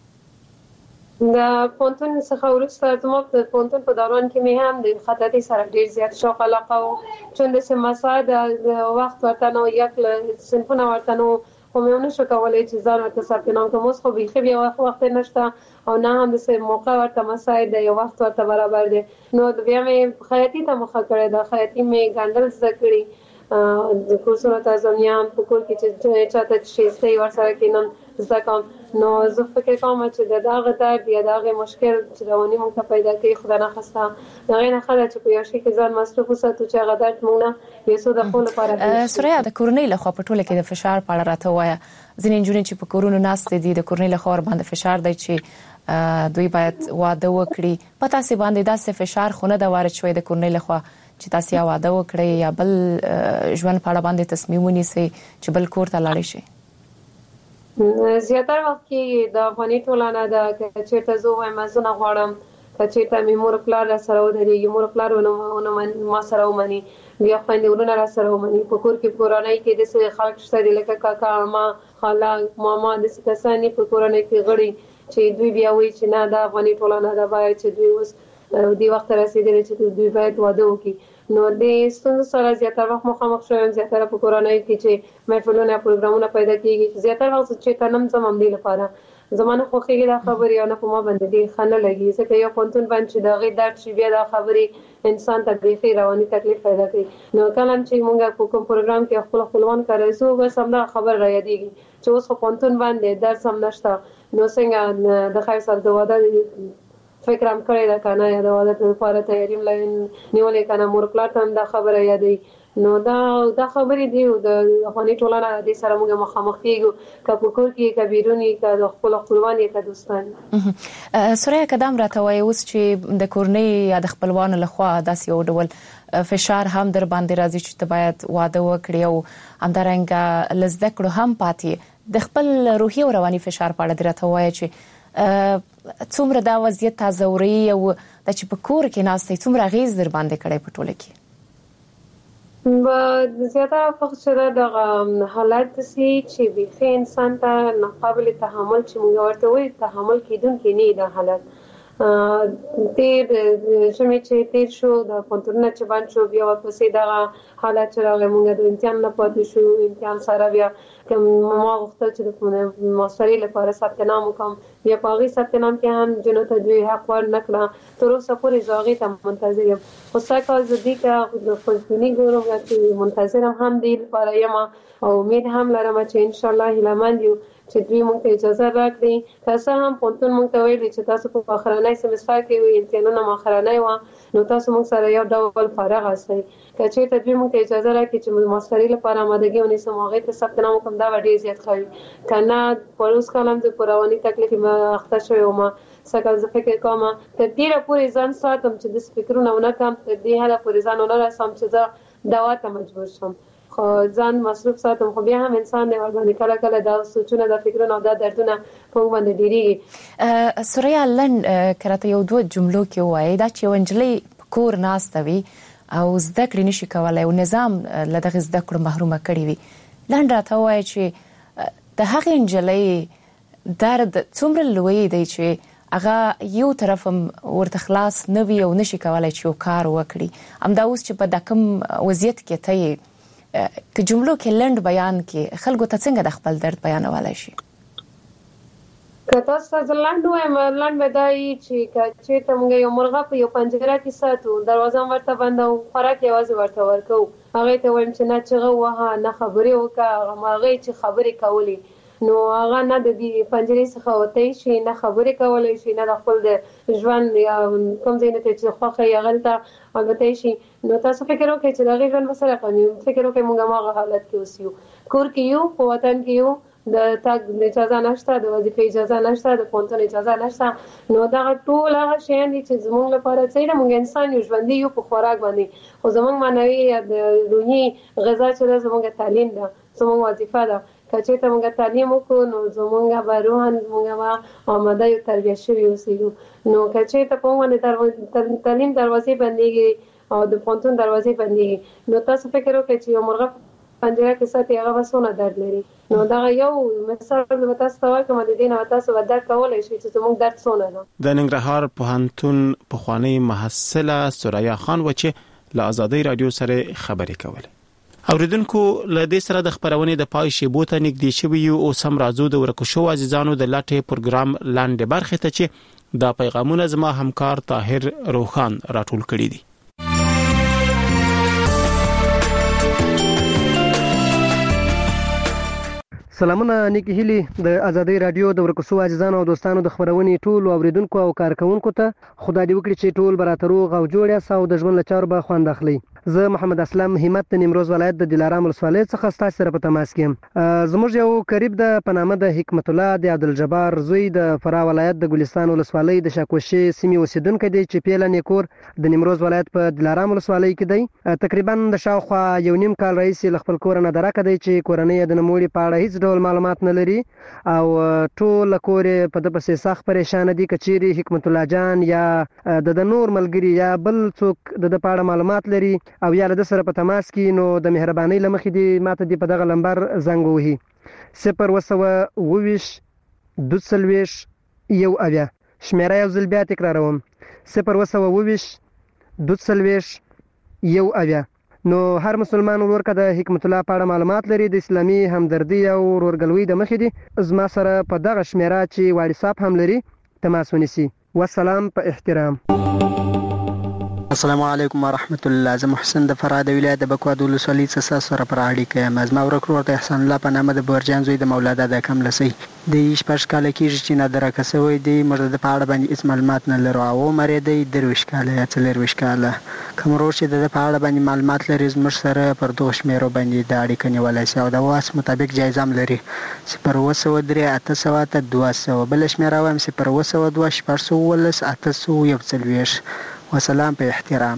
Speaker 21: د پونتون څخه ورسته زما د پونتون په دوران کې مې هم د خطاطي سره ډیر زیات شوق علاقه و چون د سماسا د وخت ورته نو یک سنفونه ورته نو خو مې ونه شو کولای چې ځان ورته ثبت نام کوم اوس خو بيخي بیا وخت نشته او نه هم د سه موقع ورته مساعد دی یو وخت ورته برابر دی نو بیا مې خیاطي ته مخه کړې ده خیاطي مې ګندل زده کړې د کورسونو ته ځم په کور کې چې چاته شي سي ورسره کینم زده کوم نو زه فکر کوم چې دا غدار دی دا غي مشکل چې رواني مونږ پیدا کوي خدای نه خسته دا غي نه خلک چې په یو شي کې ځان مصرف وساتو چې غدار مونږ یو څه د خپل لپاره
Speaker 2: سوریا د کورنۍ له خوا په ټوله کې د فشار په اړه راته وایا ځینې جوړې چې په کورونو ناست دي د کورنۍ له خوا باندې فشار دی چې دوی باید واده وکړي پتا سي باندې داسې فشار خونه د وارد شوی د کورنۍ له خوا چې تاسو یا واده وکړي یا بل ژوند په اړه باندې تصمیم ونیسئ چې بل کور ته لاړ شي
Speaker 21: زیاتره وخت کې د افغاني ټولنه د چیرته زو وایم زنه غواړم چې ته مور پلار سره ودرېږي مور پلار ونه ما سره ومني بیا خويندې ورونه را سره ومني په کور کې کورانای کې د څه خلک شته لکه کاکا ما خاله ماما د څه کسانی په کورانای کې غړي چې دوی بیا وایي چې نه د افغاني ټولنه د باید چې دوی اوس دی وخت رسیدلی چې دوی باید واده وکړي نو د ستونزو سره زیاتره وخت مخامخ شوم زیاتره په کورونای کې چې محفلونه پروګرامونه پیدا کیږي زیاتره وخت چې تنم زمم دی لپاره زمانه خوخیږي دا خبري او نه په ما باندې دی خنه لګي ځکه یو پونتون باندې چې دا غي درد شي بیا دا خبري انسان ته بيخي رواني تکلیف پیدا کوي نو کله چې موږ په کوم پروګرام کې خپل خپلوان کارایسو بس هم دا خبر را یادېږي چې اوس په پونتون باندې درس هم نشته نو څنګه د خیر سره د واده فکر هم کړی دا کنه یا د واده لپاره تیاری ملین نیولې کنه مور پلار ته دا خبره یادې نو دا دا خبرې دی د افغاني ټولنه د سره موږ مخامخ کیږو کپکور کې کبیرونی کا د خپل خپلوان کې دوستان
Speaker 2: سوریا قدم راته وای اوس چې د کورنۍ یا د خپلوانو لخوا داسې یو ډول فشار هم در باندې راځي چې ته باید واده وکړې او همدارنګه لزده کړو هم پاتې د خپل روحي او رواني فشار په اړه راته وای چې څومره دا وضعیت تازوري او د چې په کور کې ناستې څومره غیز در باندې کړي په ټوله کې
Speaker 21: به زیاتره وخت سره د حالت سي چې به انسان ته ناقابل تحمل چې موږ ورته وایي تحمل کیدونکې نه د حالت تیر شمه چې تیر شو د پونتونه چې باندې شو بیا ورپسې دا حالات چې راغی موږ د امتحان نه پاتې شو امتحان سره بیا کوم ما غوښتل چې د ماسترۍ لپاره ثبت نام وکم بیا په هغې ثبت نام کې هم جنو ته دوی حق ور نه کړه تر اوسه پورې زه هغې ته منتظر یم خو سږ کال زه دې ته د خوشبیني ګورم چې منتظر هم دې لپاره یم او امید هم لرم چې انشاءالله هیلهمند یو چې دوی موږ ته اجازه راکړي که څه هم پوهنتون موږ ته ویلي چې تاسو په آخرنی سمستر کې وي امتحانونه مو آخرنی وه نو تاسو موږ سره یو ډول فارغ هستئ که چېرته دوی موږ ته اجازه راکړي چې ماسترۍ لپاره آمادګي ونیسم هغې ته ثبت نام وکړم دا به ډېر زیات ښه وي که نه په اوس کال هم زه په رواني تکلیف کې اخته شوې وم سږ کال زه فکر کوم تر ډېره پورې ځان ساتم چې داسې فکرونه ونه کړم تر دې حده پورې ځان ونه رسوم چې زه دوا ته مجبور شم خو ځان مصروف ساتم خو بیا هم انسان دی ورباندې کله کله دا سوچونه دا فکرونه او دا دردونه په موږ باندې ډېرېږي.
Speaker 2: سوریا لنډ که راته یو دوه جملو کې ووایي دا چې یوه نجلۍ په کور ناسته وي او زده کړې نشي کولی او نظام له دغې زده کړو محرومه کړې وي لنډ راته ووایي چې د هغې نجلۍ درد څومره لوی دی چې هغه یو طرف هم ورته خلاص نه وي او نشي کولی چې یو کار وکړي همدا اوس چې په دا کوم وضعیت کې ته یې که جملو کې لنډ بیان کې خلکو ته څنګه د خپل درد بیانولی شي؟
Speaker 21: که تاسو ته زه لنډ ووایم لنډ به دا وي چې که چېرته موږ یو مرغه په یو پنجره کې ساتو دروازه هم ورته بندوو خوراک یوازې ورته ورکوو هغې ته وایم چې نه چغه ووهه نه خبرې وکړه هغې چې خبرې کولې نو هغه نه د دې پنجرې څخه وتی شي نه خبرې کولی شي نه د خپل د ژوند یا کوم ځای نه ته چې خوښه یې هغلته البته شي نو تاسو فکر وکړئ چې د هغې ژوند به څه رقم وي فکر وکړئ موږ هماغه حالت کې اوس یو کور کې یو په وطن کې یو د تګ اجازه نشته د وظیفې اجازه نشته د پوهنتون اجازه نشته نو دغه ټول هغه شیان دي چې زموږ لپاره څه ده موږ انسان یو ژوندي یو په خوراک باندې خو زموږ معنوي یا د روحي غذا چې ده زموږ تعلیم ده زموږ وظیفه ده که چېرته موږ تعلیم وکړو نو زموږ به روحاً موږ به آماده یو تربیه شوي اوسېږو نو که چېرته په موږ باندې تعلیم دروازې بندېږي او د پوهنتون دروازې بندېږي نو تاسو فکر وکړئ چې یو مرغه پنجره کې ساتي هغه به څونه درد لري نو دغه یو مثال به تاسو ته وایم د دې نه تاسو به درک کولی شئ چې زموږ درد څونه ده.
Speaker 3: د ننګرهار پوهنتون پخوانۍ محصله سوریا خان و چې له ازادۍ رادیو سره خبرې کولې. اوریدونکو له دې سره د خبرونې د پای شیبو ته نږدې شوي یو او سم راځو د ورکو شو عزیزانو د لاټې پروګرام لاندې برخې ته چې دا پیغامونه زما همکار طاهر روخان راټول کړي دي.
Speaker 1: سلامونه نیکی هیلی د ازادۍ رادیو د ورکو شو عزیزانو او دوستانو د خبرونې ټول اوریدونکو او کارکونکو ته خدای دې وکړي چې ټول به راته روغ او جوړ یاست او د ژوند له چارو به خوند اخلئ. زه محمد اسلم همت د نیمروز ولایت د دلارام ولسوالۍ څخه ستاسو سره په تماس کې یم. زموږ یو قریب د په نامه د حکمت الله د عبدالجبار زوی د فراه ولایت د ګلستان ولسوالۍ د شاکوشې سیمې اوسیدونکی دی چې پیله نیکور د نیمروز ولایت په دلارام ولسوالۍ کې دی. تقریبا د شاوخوا یو نیم کال راهیسې له خپل کوره نه درکه دی چې کورنۍ یې د نوموړي په اړه هیڅ ډول معلومات نه لري او ټول کور یې په ده پسې سخت پریشانه دي. که چیرې حکمت الله جان یا د د نور ملګري یا بل څوک د ده په اړه معلومات لري او یا له ده سره په تماس کې نو د مهربانۍ له مخې دې ماته دې په دغه لمبر زنګ ووهي صفر اوه سوه اوه ویشت دوه څلوېښت یو اویا شمېره یو ځل بیا تکراروم صفر اوه سوه اوه ویشت دوه څلوېښت یو اویا. نو هر مسلمان ورور که د حکمت الله په اړه معلومات لري د اسلامي همدردي او ورورګلوۍ د مخې دي زما سره په دغه شمېره چې واټساپ هم لري تماس ونیسي. والسلام په احترام.
Speaker 22: السلام علیکم ورحمت الله. زه محسن د فراه د ولایت د بکوا د ولسوالۍ څخه ستاسو سره پر اړیکه یم. زما ورک ورور د احسان الله په نامه د بورجان زوی د مولا دادا کملسی دی شپږ کاله کېږي چې نادرکه شوی دی. موږ د په اړه باندې هېڅ معلومات نه لرو او عمر یې دی درویشت کاله یا څلېرویشت کاله. کوم ورور چې د ده په اړه باندې معلومات لري زموږ سره پر دغو شمېرو باندې د اړیکه نیولی شي او د واس مطابق جایزه هم لري صفر اوه سوه درې اته سوه اته دوه سوه. بله شمېره وایم صفر اوه سوه دوه شپږ سوه اوولس اته سوه یو څلوېښت. وسلام په احترام.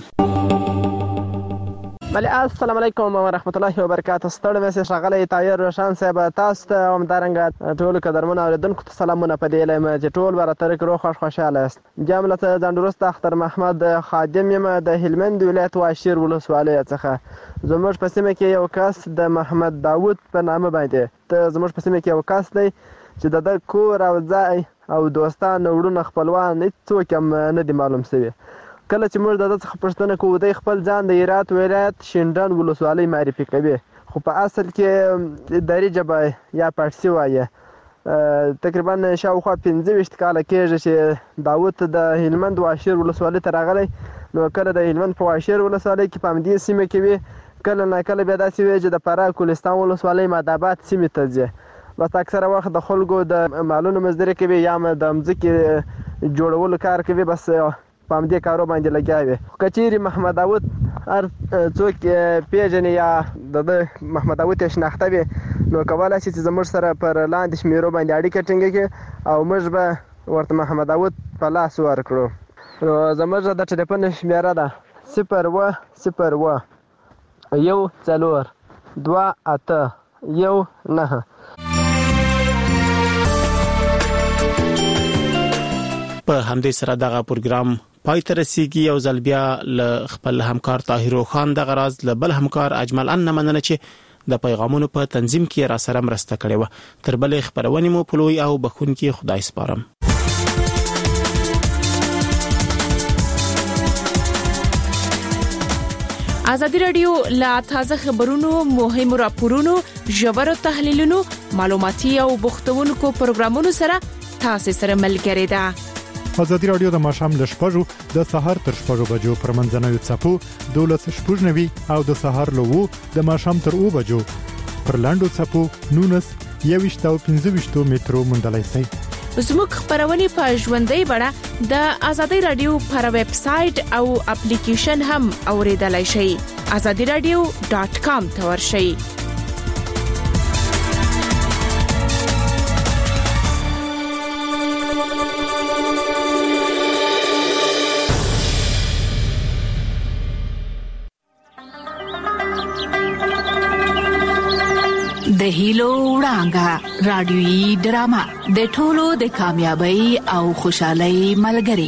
Speaker 23: بله السلام علیکم ورحمت الله وبرکاته. ستړی مې ښاغلی طاهر روشان صاحب تاسو ته همدارنګه ټولو قدرمنو اورېدونکو ته سلامونه په دې یم چې ټول به راته روغ خوښ خوشحاله یاست. جمله ته ځانډروست اختر محمد خادم یم د هلمند ولایت واشیر ولسوالۍ څخه. زموږ په سیمه کې یو کس د محمد داود په نامه باندې ته زموږ په سیمه کې یو کس دی چې د ده کور او ځای او دوستان وړونه خپلوان هیڅوک هم نه دي معلوم شوي. کله چې موږ د ده څخه پوښتنه کوو دی خپل ځان د هرات ولایت شینډنډ ولسوالۍ معرفي کوي، خو په اصل کې دري ژبه یا پارسي وایي. تقریبا شاوخوا پنځه ویشت کاله کېږي چې داود د هلمند واشیر ولسوالۍ ته راغلی، نو کله د هلمند په واشیر ولسوالۍ کې په همدې سیمه کې وي، کله ناکله بیا داسې وي چې د فراه کوهستان ولسوالۍ مادآباد سیمې ته ځي. بس اکثره وخت د خلکو د مالونو مزدوري کوي یا هم د مځکې جوړولو کار کوي، بس په همدې کارو باندې لګیا وي. که چیرې محمد داود هر څوک پیژني یا د ده محمد داود یې شناخته وي، نو کولی شي چې زموږ سره پر لاندې شمېرو باندې اړیکه ټینګه کړي او موږ به ورته محمد داود په لاس ورکړو. نو زموږ د ټلیفون شمېره ده صفر اوه صفر اوه یو څلور دوه اته یو نهه.
Speaker 3: په همدې سره دغه پروګرام پای ته رسیږي. یو ځل بیا له خپل همکار طاهر خان دغه راز له بل همکار اجمل ان مننه چې د پیغامونو په تنظیم کې را سره مرسته کړې و. تر بلې خبرونې مو په لوی او بخونکي خدای سپارم.
Speaker 2: ازادي رادیو لا تازه خبرونو، مهمو راپورونو، ژورو تحلیلونو، معلوماتي او بوختونکو پروګرامونو سره تاسو سره ملګری ده.
Speaker 4: ازادي رادیو د ماښام له شپږو د سهار تر شپږو بجو پر منځنوي څپو دولس شپږ نوي او د سهار له وو د ماښام تر اوه بجو پر لاندو څپو نونس یويشت او پنځه ویشت میټرو مونډلای سي.
Speaker 2: زموږ خبرونه په ژوندۍ بڼه د ازادي رادیو پر ویب سټ او اپلیکیشن هم اوریدلای شئ. azadi radio dot com ته ورشئ.
Speaker 5: د هیلو وړانګه رادیوي ډرامه د ټولو د کامیابی او خوشحالۍ ملګری.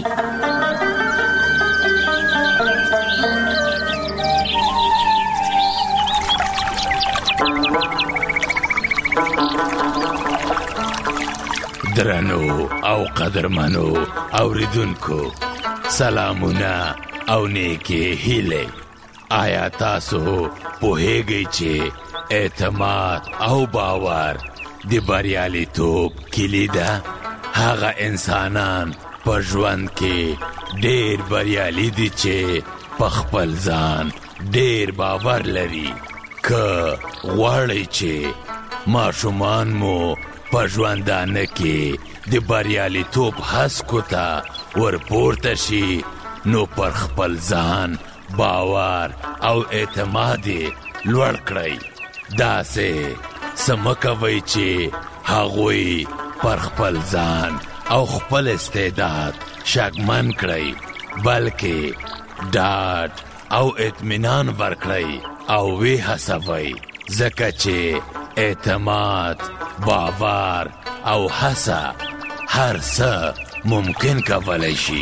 Speaker 6: درنو او قدرمنو اوریدونکو سلامونه او نیکی هیله. آیا تاسو پوهیږئ چې اعتماد او باور د بریالیتوب کلي ده؟ هغه انسانان په ژوند کې ډېر بریالي دي چې په خپل ځان ډېر باور لري. که غواړئ چې ماشومان مو په ژوندانه کې د بریالیتوب هسکو ته ورپورته شي، نو پر خپل ځان باور او اعتماد لوړ کړئ. داسې سمکوي چې هغوی پر خپل ځان او خپل استعداد شکمن کړئ، بلکې ډاډ او اطمینان ورکړئ او وی هڅوئ، ځکه چې اعتماد، باور او هڅه هر څه ممکن کولای شي.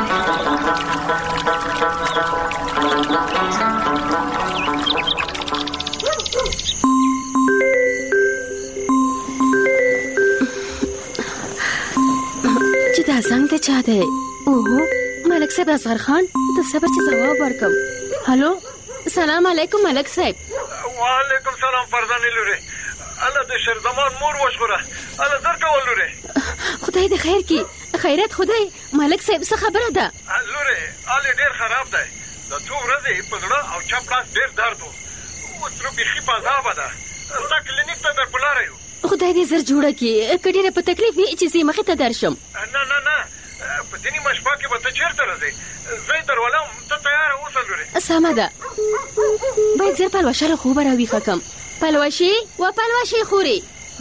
Speaker 24: دا زنګ ته چا دی؟ اوه ملک صاحب اصغر خان، د صبر چې جواب ورکم. هلو سلام علیکم ملک صاحب.
Speaker 25: وعلیکم سلام فرزانه لوري. الله د شر زمان مور وشوره. الله در کول لوري.
Speaker 24: خدای دې خیر کی. خیرت خدای. ملک صاحب څه خبره ده؟
Speaker 25: لوري اله ډیر خراب دی. د څو ورځې په زړه او چپ لاس ډیر درد و. اوس رو بيخي پازابه ده. تا کلینیک ته در پلاره یو.
Speaker 24: خدای دې زر جوړه کی. کډیره په تکلیف وی چې زی مخه ته درشم.
Speaker 25: نه نه نه په دې مشپا کې به ته چیرته راځې؟ زه درولم، ته تیار اوسه لوري.
Speaker 24: سمه ده. باید زر پلوشه خوب راوي خکم. پلوشي و پلوشي خوري.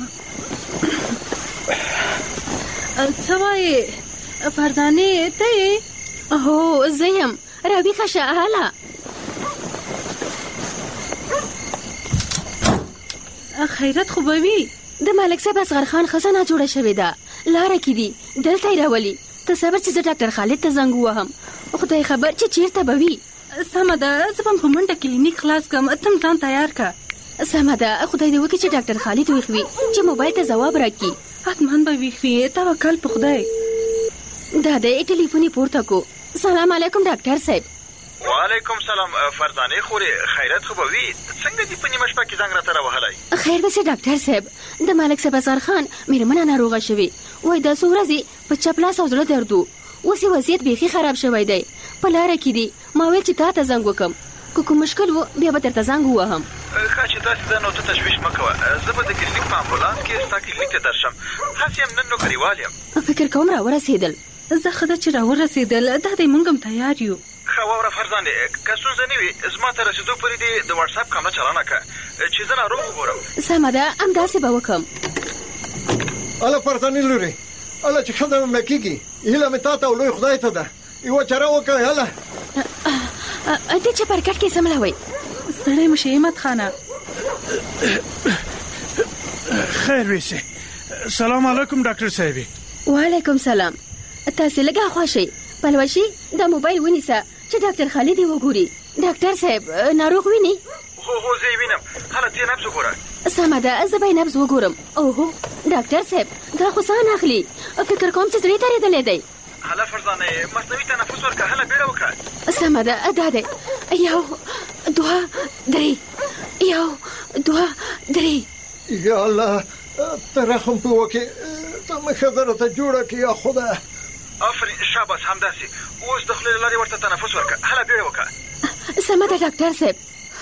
Speaker 24: څه وایې فردانې ته؟ هو زه یم. راوي خشه هله. خیرت خو به وي. د ملک صاحب اصغر خان خزانه جوړه شوې ده، لاره کې دي، دلته یې راولي. ته صبر چې زه ډاکټر خالد ته زنګ ووهم، خدای خبر چې چیرته به وي.
Speaker 26: سمه ده، زه به په منډه کلینیک خلاص کړم، ته هم ځان تیار کړه.
Speaker 24: سمه ده، خدای دې وکړي چې ډاکټر خالد ویښوي چې موبایل ته ځواب راکړي.
Speaker 26: حتمان به ویخوي توکل په خدای.
Speaker 24: دا د ټلیفوني پورته کو. سلام علیکم ډاکټر صاحب.
Speaker 25: وعلیکم سلام فرزانه خوري خیرت خو به وي. څنګه دې په نیمه شپه کې زنګ راته راوهلی؟
Speaker 24: خیر به سي ډاکټر صاحب. د ملک صاحب اظهر خان میرمنه ناروغه شوې. وای دا څو ورځې په چپ لاس او زړه درد و. اوس یې وضعیت بیخي خراب شوی دی. په لاره کې دي. ما ویل چې تا ته زنګ وکړم. که کوم مشکل و بیا به درته زنګ ووهم.
Speaker 25: ښه چې داسې ده نو ته تشویش مه کوه. زه به د کلینیک په امبولانس کې ستا کلینیک ته درشم. هسې یم نن نوکریوال یم.
Speaker 24: فکر کوم راورسېدل.
Speaker 26: زه ښه ده چې راورسېدل. دا دی موږ هم تیار یو.
Speaker 25: ښه واوره فرزانې که ستونزه نه وي زما ته رسېدو پورې دې د واټساپ کامله چالانه کړه چې زه ناروغ وګورم.
Speaker 24: سمه ده همداسې به وکړم.
Speaker 7: هله فرزانې لورې هله چې ښځه مې مړه کېږي هیله مې تا ته او لوی خدای ته ده. یوه چاره وکړئ هله.
Speaker 24: دې چپرکټ کې سملوئ.
Speaker 26: ستړی مه شې همت خانه.
Speaker 8: خیر ویسې. سلام علیکم ډاکټر صاحبې.
Speaker 24: وعلیکم سلام. تاسې لږه خوا شئ. پلوشي دا موبایل ونیسه چې ډاکټر خالد یې وګوري. ډاکټر صاحب ناروغ ویني؟
Speaker 25: هو هو زه یې وینم. هله ته یې نبض وګوره.
Speaker 24: سمه ده زه به یې نبض وګورم. اوهو ډاکټر صاحب دا خو ساه نه اخلي. فکر کوم چې زړه یې درېدلی دی.
Speaker 25: هله فرزانې مصنوعي تنفس ورکړه. هله بیړه وکړه.
Speaker 24: سمه ده دا دی. یو دوه درې یو دوه درې.
Speaker 7: یا الله ته رحم پې وکړې. ته مې ښځه راته جوړه کړې یا خدایه.
Speaker 25: آفرین شاباس همداسې. اوس د خولې له لارې ورته تنفس ورکړه. هله بیړه وکړه.
Speaker 24: سمه ده ډاکټر صاحب.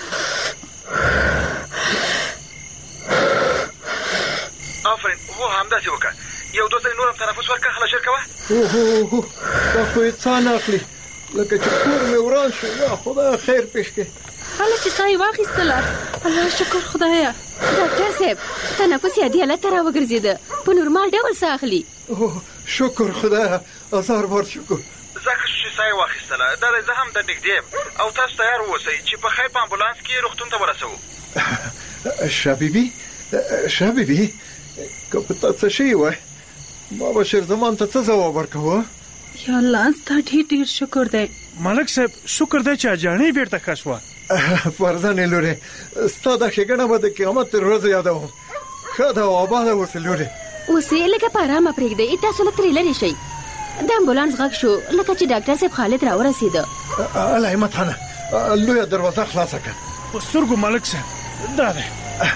Speaker 25: آفرین هو همداسې وکړه. یو دوه ځلې نور هم تنفس ورکړه. هله ژر کوه.
Speaker 7: هو هو دا خو یې څه نه اخلي لکه چې کور مې وران شو. یا خدایه خیر پېښ کړې.
Speaker 26: هله چې ساه یې واخیستله. الله شکر خدایه.
Speaker 24: ډاکټر صاحب تنفس یې عادي حالت ته راوګرځېده. په نورمال ډول ساه اخلي.
Speaker 7: شکر خدایه هزار بار شکر.
Speaker 25: ځکه چې ساه یې واخیستله دا دی زه هم در نږدې یم او تاسو تیار واوسئ چې په خیر په امبولانس کې روغتون ته ورسوو.
Speaker 7: شاه شاه بیبي که په تا څه شوي وای ما به شیرزمان ته څه ځواب ورکوه؟
Speaker 26: یا الله ستا ډېر ډېر شکر دی.
Speaker 8: ملک صاحب شکر دی چې اجاڼۍ بیرته ښه شوه.
Speaker 7: فرزانې لورې ستا دا ښېګڼه به د قیامت تر ورځې یادوم. ښه ده او آباده اوسې لورې.
Speaker 24: اوس یې لږه په ارامه پرېږدئ. تاسو لږ ترې لرې شئ. د امبولانس غږ شو لکه چې ډاکټر صاحب خالد راورسېده.
Speaker 7: هله همت خانه لویه دروازه خلاصه کړه.
Speaker 8: په سترګو ملک صاحب دا دی.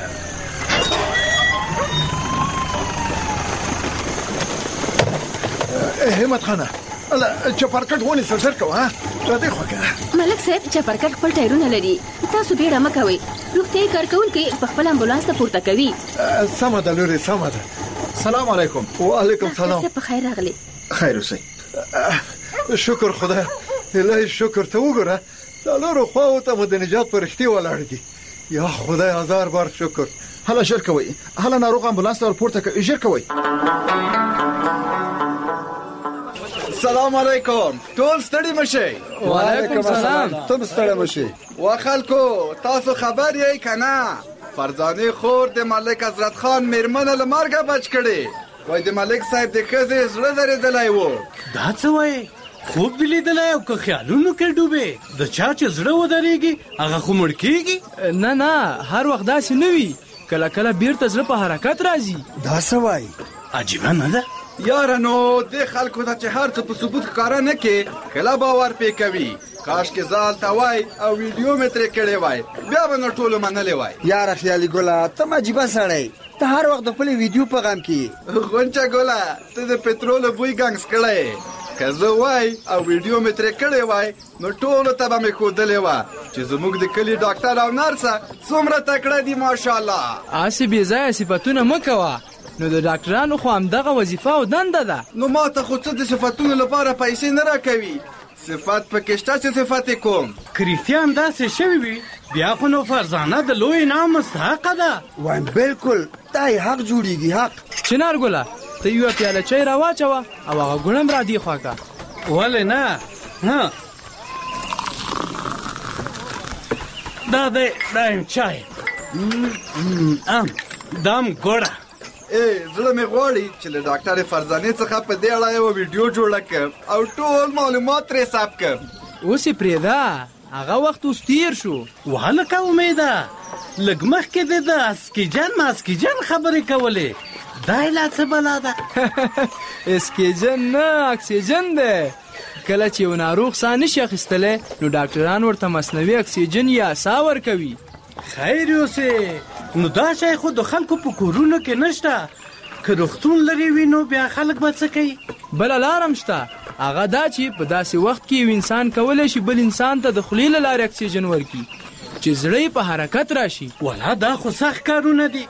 Speaker 7: همت خانه هله چپرکټ ونیسه ژر کوه. را دې خوا کړه.
Speaker 24: ملک صاحب چپرکټ خپل ټایرونه لري. تاسو بیړه مه کوئ. روغتیایي کارکوونکي په خپل امبولانس ته پورته کوي.
Speaker 7: سمه ده لورې سمه ده.
Speaker 9: سلام علیکم.
Speaker 7: وعلیکم سلام.
Speaker 24: ډاکټر صاحب په خیر راغلی.
Speaker 9: خیر اوسئ.
Speaker 7: شکر خدای. الهي شکر. ته وګوره څلورو خواو ته مو د نجات فرښتې ولاړې دي. یا خدای هزار بار شکر.
Speaker 9: هله ژر کوئ. هله ناروغ امبولانس ته ورپورته کوئ. ژر کوئ. سلام علیکم. ټول ستړي مشئ. وعلیکم السلام. تم ستړي مشئ. وا خلکو تاسو خبر یې کنه فرزانې خور د ملک حضرت خان میرمنه له مرګه بچ کړي. وای د ملک صاحب د ښځې زړه درېدلی و.
Speaker 11: دا څه وایې؟ خوب دې لیدلی او که خیالونو کې ډوبې؟ د چا چې زړه ودرېږي هغه خو مړ کېږي.
Speaker 12: نه نه هر وخت داسې نه وي. کله کله بیرته زړه په حرکت راځي.
Speaker 9: دا څه وایي؟
Speaker 11: عجیبه نه ده
Speaker 9: یاره. نو دې خلکو ته چې هر څه په ثبوت ښکاره نه کې کله باور پې کوي. کاش کې زال ته وای او ویډیو مې ترې کړی وای بیا به نو ټولو منلی وای. یاره خیالي ګله ته عجیبه سړی. ته هر وخت د خپلې ویډیو په غم کې. غونچه ګله ته د پټرولو بوی ګنګس کړی. که زه وای او ویډیو مې ترې کړی وای نو ټولو ته به مې ښودلې وه چې زموږ د کلي ډاکټر او نرسه څومره تکړه دي ماشاءالله.
Speaker 12: هسې بې ځایه صفتونه مه کوه. نو د ډاکټرانو خو همدغه وظیفه او دنده ده.
Speaker 9: نو ما ته خو څه د صفتونو لپاره پیسې نه راکوي. صفت پکې شته چې صفت یې کوم.
Speaker 11: که رښتیا همداسې شوي وي بیا خو نو فرزانه د لوی انعام مستحقه ده.
Speaker 9: وایم بالکل دا یې حق جوړېږي حق.
Speaker 12: چنار ګله ته یوه پیاله چای راواچوه او هغه ګوڼه م را دې خوا کړه.
Speaker 11: ولې نه؟ ها دا دی دا یم چای. ام دام ګوړه.
Speaker 9: ای زړه مې غواړي چې له ډاکټر فرزانې څخه په دې اړه یوه ویډیو جوړه کړم او ټول معلومات ترې ثبت کړم.
Speaker 12: اوس یې پرېږده هغه وخت اوس تېر شو.
Speaker 11: وهلکه امیده لږ مخکې دې د اسکیجن ماسکیجن خبرې کولې. دا علاج څه بلا ده؟
Speaker 12: اسکیجن نه اکسیجن ده. کله چې یو ناروغ ساه نشي اخیستلی نو ډاکټران ورته مصنوعي اکسیجن یا ساه ورکوي.
Speaker 11: خیر یوسې، نو دا شی خو د خلکو په کورونو کې نشته. که روغتون لرې وي نو بیا خلک به څه کوي؟
Speaker 12: بله لار هم شته، هغه دا چې په داسې وخت کې یو انسان کولی شي بل انسان ته د خولې له لارې اکسیجن ورکړي چې زړه یې په حرکت راشي.
Speaker 11: والا دا خو سخت کارونه دي.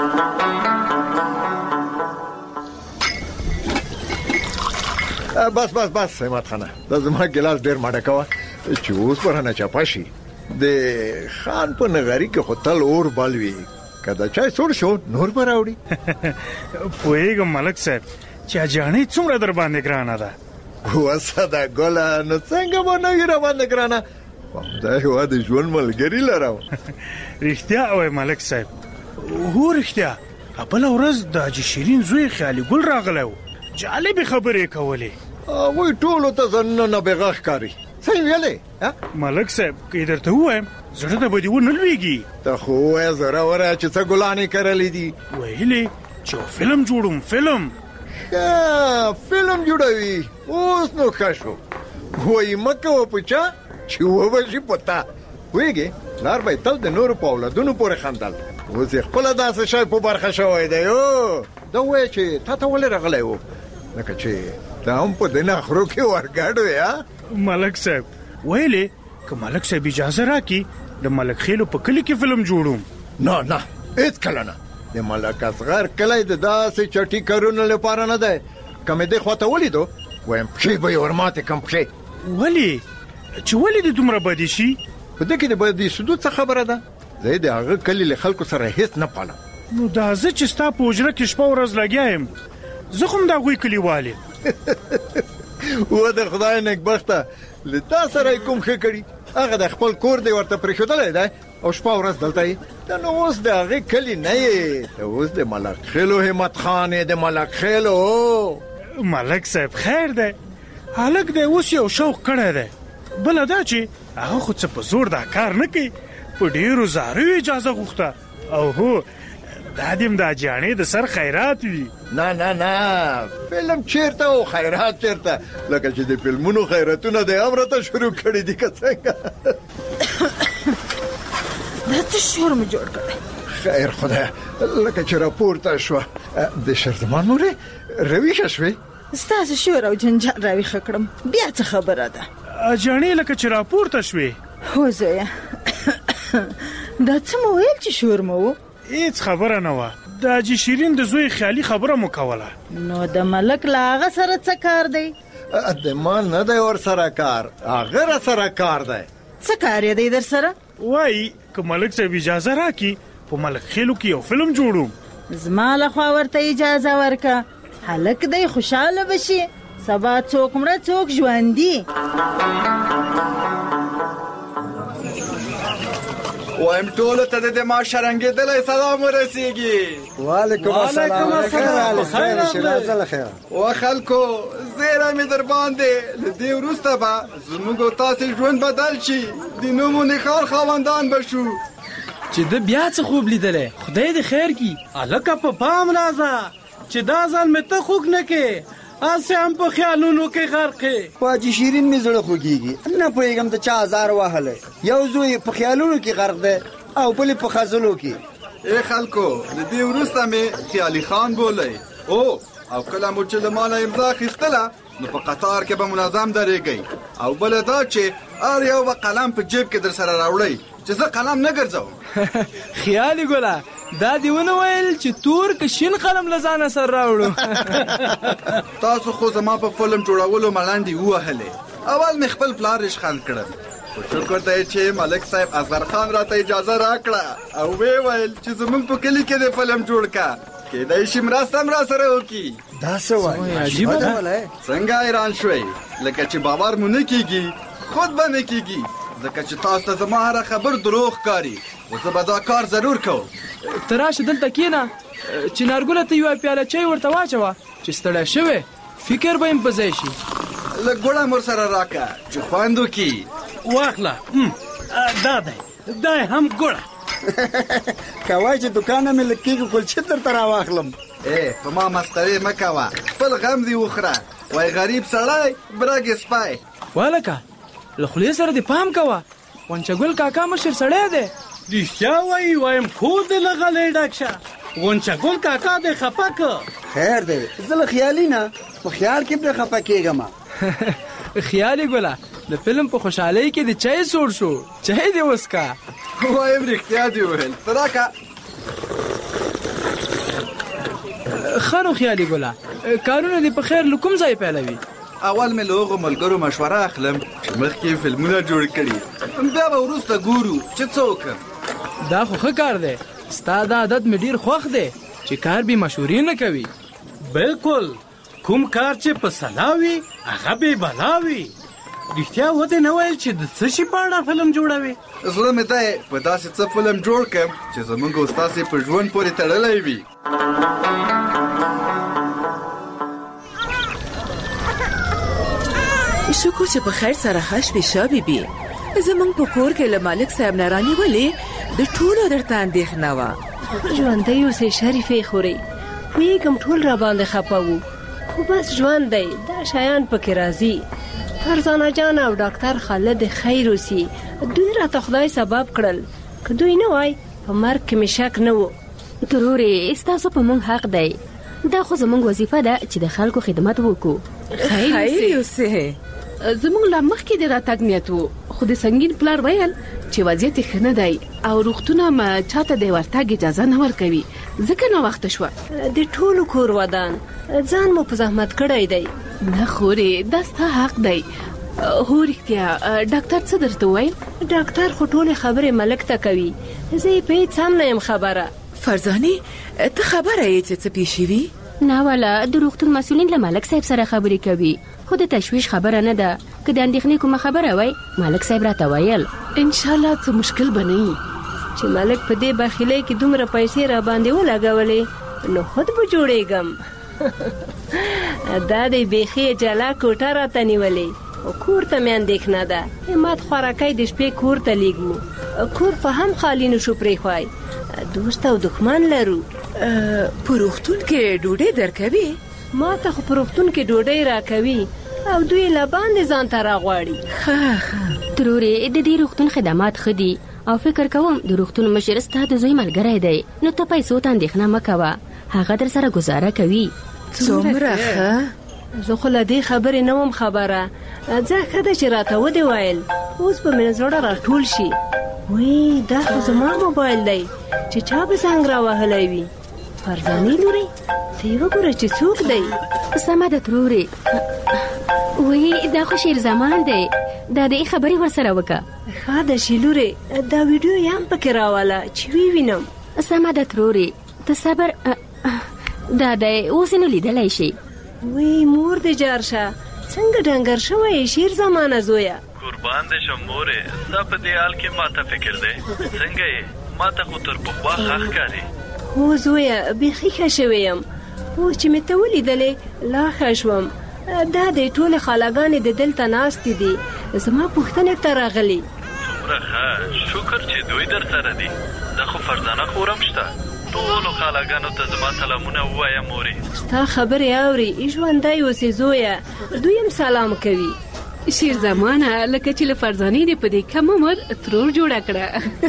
Speaker 7: بس بس بس حماد خانه، دا زما ګلاس ډېر ماډه کوه چې اوس پر نه چپه شي. د خان په نغري کې خو تل اور بل وي، که دا چای سوړ شو نور به راوړي.
Speaker 8: پوهېږم ملک صاحب چې اجاڼۍ څومره در باندې ګرانه ده.
Speaker 7: وسه دا ګله، نو څنګه به نه وي را باندې ګرانه؟ دا هېواد د ژوند ملګري لرم.
Speaker 8: رښتیا وایې ملک صاحب؟ هو رښتیا. بله ورځ د حاجي شیرین زوی خیالي ګل راغلی و، جالبې خبرې کولې.
Speaker 7: هغوی ټولو ته ځانونه نابغه ښکاري. څه یې ویلې؟
Speaker 8: ملک صاحب که درته ووایم زړه ته به دې ونه لوېږي.
Speaker 7: ته خو ووایه زوروره چې څه ګلانې کرلې دي.
Speaker 8: ویلې چې فلم جوړوم. فلم
Speaker 7: ښه فلم جوړوي. اوس نو ښه شو. وایي مه کوه په چا چې وبه شي په تا. پوهېږې پلار به یې تل د نورو په اولادونو پورې خندل، اوس یې خپله داسې شی په برخه شوی دی. او دا ووایه چې تا ته ولې راغلی و؟ لکه چې ته هم په دې نخرو کې ورګډ وې.
Speaker 8: ملک صاحب ویلې که ملک صاحب اجازه راکړي د ملک خیلو په کلي کې فلم جوړوم.
Speaker 7: نه نه هېڅکله نه. د ملک اصغر کلی د داسې چټي کارونو لپاره نه دی. که مې دې خواته ولیدو وایم پښې به یې ورماتې کړم. پښې
Speaker 8: ولې چې ولې دې دومره بدې شي؟
Speaker 7: په دې کې د بدې سدو څه خبره ده؟ زه د هغه کلي له خلکو سره هېڅ نه پالم.
Speaker 8: نو دا زه چې ستا په حجره کې شپه ورځ لګیا یم، زه خو هم د هغوی کلیوال یم.
Speaker 7: و د خدای نیکبخته، له تا سره یې کوم ښه کړي؟ هغه د خپل کور دی ورته پرېښودلی دی او شپه ورځ دلته یې. ته نو اوس د هغې کلي نه یې، ته اوس د ملک خیلو همت خان یې. د ملک خیلو
Speaker 8: ملک صاحب خیر دی، هلک دی اوس یو شوق کړی دی. بله دا چې هغه خو څه په زور دا کار نه کوي، په ډېرو زاریو اجازه غوښته. او هو دا دې هم د اجاڼۍ د سر خیرات وي.
Speaker 7: نه نه نه، فلم چیرته او خیرات چیرته؟ لکه چې د فلمونو خیراتونه د هم راته شروع کړي دي که څنګه؟
Speaker 26: دا څه شور مو جوړ کړی؟
Speaker 7: خیر خدایه، لکه چې راپورته شوه. د شرزمان مورې راویښه شوې؟
Speaker 26: ستاسې شور او جنجال راویښه کړم، بیا څه خبره ده؟
Speaker 8: اجاڼۍ لکه چې راپورته شوې.
Speaker 26: هو زویه، دا څه مو ویل چې شور مو و؟
Speaker 8: هیڅ خبره نه وه، د حاجي شیرین د زوی خیالي خبره مو کوله.
Speaker 26: نو د ملک له هغه سره څه کار دی؟
Speaker 7: د ما نه دی ورسره کار، هغه را سره کار دی.
Speaker 26: څه کار یې دی در سره؟
Speaker 8: وایي که ملک صاحب اجازه راکړي په ملک خیلو کې یو فلم جوړوم.
Speaker 26: زما له خوا ورته اجازه ورکه، هلک دی خوشحاله بشي. سبا څوک مړه څوک ژوندي.
Speaker 9: وایم ټولو ته د ما شرنګېدلی سلام ورسېږي.
Speaker 10: وعلیکم السلام.
Speaker 9: و خلکو زیره مې در باندې، له دې وروسته به زموږ او تاسې ژوند بدل شي، د نوم و نښان خاوندان به شو.
Speaker 12: چې ده بیا څه خوب لیدلی، خدای دې خیر کړي.
Speaker 11: هلکه په پام راځه چې دا ځل مې ته خوږ نه کې، هسې هم په خیالونو کې غرق یې.
Speaker 10: په حاجي شیرین مې زړه خوږېږي، نه پوهېږم د چا ازار وهلی. یو زوی په خیالونو کې غرق دی او بل په خزلو کې.
Speaker 9: ای خلکو، له دې وروسته مې خیالي خان بولی. او او کله مو چې له ما نه امضا اخیستله نو په قطار کې به منظم درېږئ. او بله دا چې هر یو به قلم په جیب کې در سره راوړئ چې زه قلم نه ګرځوم.
Speaker 12: خیالي ګله، دا دې ونه ویل چې تور که شین قلم له ځانه سره راوړو؟
Speaker 9: تاسو خو زما په فلم جوړولو ملنډې ووهلې. اول مې خپل پلار ریشخند کړم، خو شکر دی چې ملک صاحب اصغر خان راته اجازه راکړه او ویې ویل چې زموږ په کلي کې دې فلم جوړ که، کېدای شي مرسته هم را سره وکړي.
Speaker 10: دا څه وایي؟
Speaker 12: عجیبه ده.
Speaker 9: څنګه حیران شوئ؟ لکه چې باور مو نه کېږي خود به نه کېږي، ځکه چې تاسو ته زما هره خبر دروغ ښکاري. خو زه به دا کار ضرور کوم.
Speaker 12: ته راشه دلته کښېنه، چنارګله ته یوه پیاله چای ورته واچوه چې ستړی شوی فکر به یې په ځای شي.
Speaker 9: لږ ګوړه مور سره راکړه چې خوند وکړي.
Speaker 11: واخله، دا دی، دا هم ګوړه.
Speaker 10: که وایي چې دوکانه مې لږ کېږي کلچې درته راواخلم.
Speaker 9: ای په ما مسخرې مه کوه، خپل غم دې وخوره. وای غریب سړی برګ سپی.
Speaker 12: والکه له خولې سره دې پام کوه، غونچګل کاکا مشر سړی دی.
Speaker 11: رښتیا وایي وایم کور دې له غلۍ ډک شه. غونچګل کاکا دې خفه که.
Speaker 10: خیر دی، زه له خیالي نه په خیال کې پرې خفه کېږم.
Speaker 12: خیالي ګله د فلم په خوشحالۍ کې د چای سوړ شو، چای دې وسکه.
Speaker 9: وایم رښتیا دې وویل. ته راکه.
Speaker 12: ښه نو خیالي ګله، کارونه دې په خیر له کوم ځای پیلوي؟
Speaker 9: اول مې له هغو ملګرو مشوره اخلم چې مخکې فلمونه جوړ کړي، بیا به وروسته ګورو چې څه وکړم.
Speaker 12: دا خو ښه کار دی. ستا دا عادت مې ډېر خوښ دی چې کار بې مشورې نه کوي.
Speaker 11: بالکل، کوم کار چې په سلا وي هغه بې بلا وي. رښتیا ودې نه ویل چې د څه شي په اړه فلم جوړوي؟
Speaker 9: زړه مې دی په داسې څه فلم جوړ کړم چې زموږ او ستاسې په ژوند پورې تړلی وي.
Speaker 13: شکر چې په خیر سره ښه شوې شه بیبي. زموږ په کور کې له مالک صاحب نه رانیولې د ټولو درته اندېښنه وه.
Speaker 14: ژوندی اوسئ شریفې خورئ، پوهېږم ټول را باندې خفه وو، خو بس ژوند دی، دا شیان پکې راځي. فرزانه جان او ډاکټر خالد خیر اوسي، دوی راته خدای سبب کړل، که دوی نه وای په مرګ کې مې شک نه و.
Speaker 24: ترورې ستاسو په موږ حق دی، دا خو زموږ وظیفه ده چې د خلکو خدمت وکړو.
Speaker 13: خیر اوسئ.
Speaker 15: زموږ لا مخکې د راتګ نیت و، خو د سنګین پلار ویل چې وضعیت ښه نه دی او روغتونه ما چاته د ورتګ اجازه نه ورکوي، ځکه ناوخته شوه.
Speaker 14: د ټولو کور ودان ځان مو په زحمت کړی دی.
Speaker 15: نه خورې، دا ستا حق دی. هو رښتیا ډاکټر څه درته وویل؟
Speaker 14: ډاکټر خو ټولې خبرې ملک ته کوي، زه یې په هېڅ هم نه یم خبره.
Speaker 13: فرزانې ته خبره یې چې څه پېښ شوي؟
Speaker 24: نه والا، د روغتون مسؤلین له ملک صاحب سره خبرې کوي، خو د تشویش خبره نه ده. که د اندېښنې کومه خبره وای ملک صاحب راته ویل.
Speaker 15: انشاءالله څه مشکل به نه وي.
Speaker 14: چې ملک په دې بخیلۍ کې دومره پیسې را باندې ولګولې نو خود به جوړېږم. دا دی بیخي جلا کوټه راته نیولې، کور ته مې اندېښنه ده. مات خوراکی د شپې کور ته لیږو، کور په هم خالي نشو پرېښوی. دوست او دښمن لرو.
Speaker 13: په روغتون کې ډوډۍ درکوي؟
Speaker 14: ما ته خو په روغتون کې ډوډۍ راکوي او دوی له باندې ځان ته راغواړي.
Speaker 24: ښه ښه ترورې، د دې روغتون خدمات ښه دي او فکر کوم د روغتون مشر ستا د زوی ملګری دی، نو ته پیسو ته اندېښنه مه کوه، هغه در سره ګزاره کوي.
Speaker 13: څومره ښه.
Speaker 14: زه خو له دې خبرې نه وم خبره، ځه ښه ده چې راته ودې ویل، اوس به مې زړه راټول شي. وی دا خو زما موبایل دی چې چا به زنګ راوهلی وي. فرزانې لورې ته یې وګوره چې څوک دی.
Speaker 24: سمه ده ترورې. وی دا خو شیر زمان دی، دا د خبرې ورسره وکړه.
Speaker 14: ښه ده شیلورې، دا ویډیو یې هم پکې راواله چې وی وینم.
Speaker 24: سمه ده ترورې، ته صبر. دا دی اوس یې نو لیدلی شي.
Speaker 14: وی مور دې جار شه، څنګه ډنګر شوی شیر زمانه زویه؟
Speaker 16: قربان دې شم مورې، ستا په دې حال کې ما ته فکر دی. څنګه یې؟ ما ته خو تر پخوا ښه ښکاري.
Speaker 14: هو زویه، بیخي ښه شوی یم، اوس چې مې ته ولیدلې لا ښه شوم. دا د ټولې خالاګانې د دلته ناستې دي، زما پوښتنې ته راغلي.
Speaker 16: څومره ښه، شکر چې دوی در سره دي. دا خو فرزانه خورم شته، ټولو خالاګانو ته زما سلامونه ووایه مورې.
Speaker 14: ستا خبرې اوري، ژوندی اوسې زویه، دوی هم سلام کوي.
Speaker 15: شیر زمانه لکه چې له فرزانې دې په دې کم عمر ترور جوړه کړه.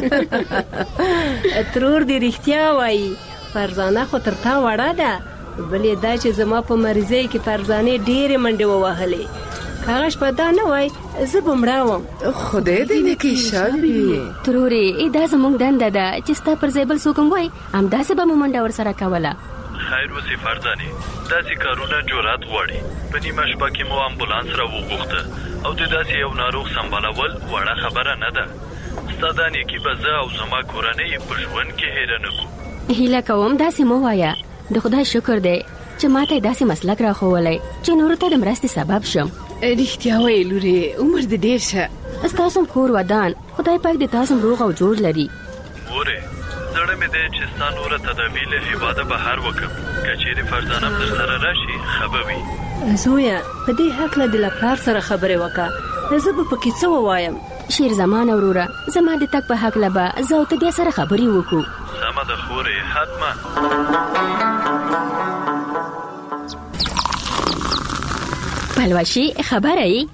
Speaker 14: ترور دې رښتیا وایي، فرزانه خو تر تا وړه ده. بل یې دا چې زما په مریضۍ کې فرزانې ډېرې منډې ووهلې، هغه شپه دا نه وای زه به مړه وم.
Speaker 13: خدای دې نیکي شوي.
Speaker 24: ترورې دا زموږ دنده ده چې ستا پر ځای بل څوک هم وای همداسې به مو منډه ورسره کوله.
Speaker 16: خیر وسې فرزانې، داسې کارونه جرأت غواړي. په نیمه شپه کې مو امبولانس را وغوښته او د داسې یو ناروغ سمبالول وړه خبره نه ده. ستا دا نیکي به زه او زما کورنۍ په ژوند کې هیره نه کړو.
Speaker 24: هیله کوم داسې مه وایه، د خدای شکر دی چې ما ته داسې مسلک راښولی چې نورو ته د مرستې سبب شم.
Speaker 15: رښتیا وایې لورې، عمر دې ډېر شه.
Speaker 24: ستاسو کور ودان خدای پاک دې تاسو روغ او جوړ لري.
Speaker 16: مورې زړه مې دی چې ستا نوره تدابیر له هېواده بهر وکړم، که چېرې فرزانه در سره راشي ښه به وي.
Speaker 14: زویه په دې هکله د له پلار سره خبرې وکړه، زه به پکې څه ووایم.
Speaker 24: شیر زمان وروره، زما د تګ په هکله به زه او ته بیا سره خبرې وکړو.
Speaker 16: سمه ده خورې، حتما.
Speaker 24: پلوشي خبره ای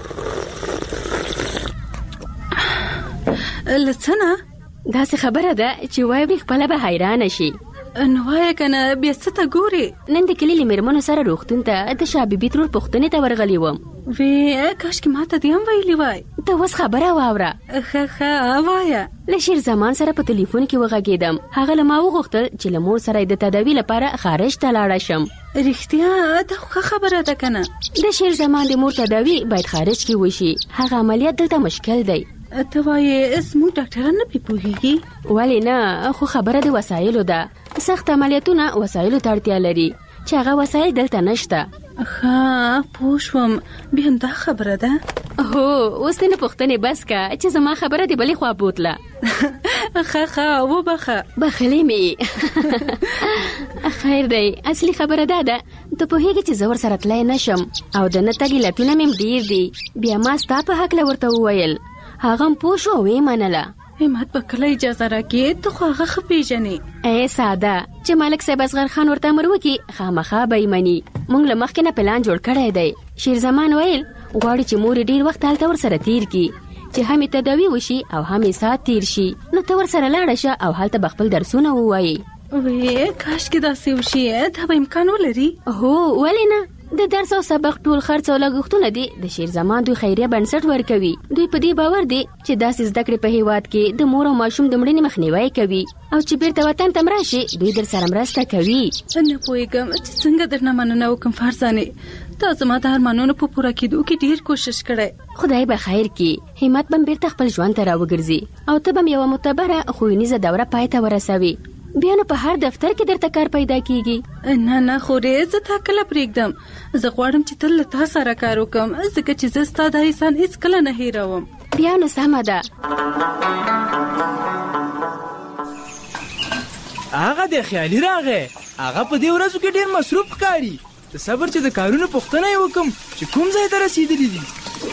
Speaker 15: لڅنه
Speaker 24: داسې خبره ده چې وای به خپل به حیران شي.
Speaker 15: نو وای کنه بیا څه ته ګوري؟
Speaker 24: نن د کلی لمرمنو سره روغتون ته د شابيبي ترور پښتنې ته ورغلی وم.
Speaker 15: وی کاش کې ماته دې هم ویلی وای.
Speaker 24: ته اوس خبره واوره.
Speaker 15: ښه ښه وایا.
Speaker 24: له شیر زمان سره په ټلیفون کې وغږېدم. هغه له ما وغوښتل چې له مور سره د تداوی لپاره خارج ته لاړه شم.
Speaker 15: رښتیا دا خو خبره ده کنه.
Speaker 24: د شیر زمان د مور تداوی باید خارج کې وشي. هغه عملیات دلته مشکل دی.
Speaker 15: ته وایې زموږ ډاکټران نه پې پوهېږي؟
Speaker 24: ولې نه، خو خبره د وسایلو ده. سخت عملیاتونه وسایلو ته اړتیا لري چې هغه وسایل دلته نشته.
Speaker 15: ښه پوه شوم. بیا هم دا خبره ده؟
Speaker 24: هو اوس دې نه پوښتنې بس که چې زما خبره دې بلې خوا بوتله.
Speaker 15: ښه ښه وبخه.
Speaker 24: بخلې مې. خیر دی، اصلي خبره دا ده ته پوهېږې چې زه ورسره تلی نشم او د نه تګ علتونه مې ډېر دي. بیا ما ستا په هکله ورته وویل. هغه هم پوه شو او یې منله.
Speaker 15: همت به کله اجازه راکړې؟ ته خو هغه ښه پېژنې.
Speaker 24: ای ساده چې ملک صاحب اصغر خان ورته امر وکړي خامخا به یې مني. موږ له مخکې نه پلان جوړ کړی دی. شیر زمان ویل غواړي چې مور یې ډېر وخت هلته ورسره تیر کړي چې هم یې تداوي وشي او هم یې ساعت تیر شي. نو ته ورسره لاړه شه او هلته به خپل درسونه ووایي.
Speaker 15: وی کاش کې داسې وشي. دا به امکان ولري؟
Speaker 24: هو ولې نه. د درس او سبق ټول خرڅ او لګښتونه دي د شیر زمان دوی خیریه بنسټ ورکوي. دوی په دې باور دي چې داسې زده کړې په هیواد کې د مور او ماشوم د مړینې مخنیوی کوي او چې بیرته وطن ته راشي دوی در سره مرسته کوي.
Speaker 15: نه پوهېږم چې څنګه درنه مننه وکړم فرزانې. تا زما د ارمانونو په پوره کېدو کې ډېر کوشش کړی.
Speaker 24: خدای به خیر کړي. همت به بیرته خپل ژوند ته راوګرځي او ته به یوه معتبره ښوونیزه دوره پای ته ورسوي. بیا نو په هر دفتر کې درته کار پیدا کیږي.
Speaker 15: نه نه خورې زه تا کله پرېږدم. زه غواړم چې تل له تا سره کار وکړم ځکه چې زه ستا دا احسان هېڅکله نه هېروم.
Speaker 24: بیا نو سمه ده.
Speaker 12: هغه د خیالي راغی. هغه په دې ورځو کې ډېر مصروف ښکاري. د صبر چې د کارونو پوښتنه یې وکړم چې کوم ځای ته رسېدلي دي.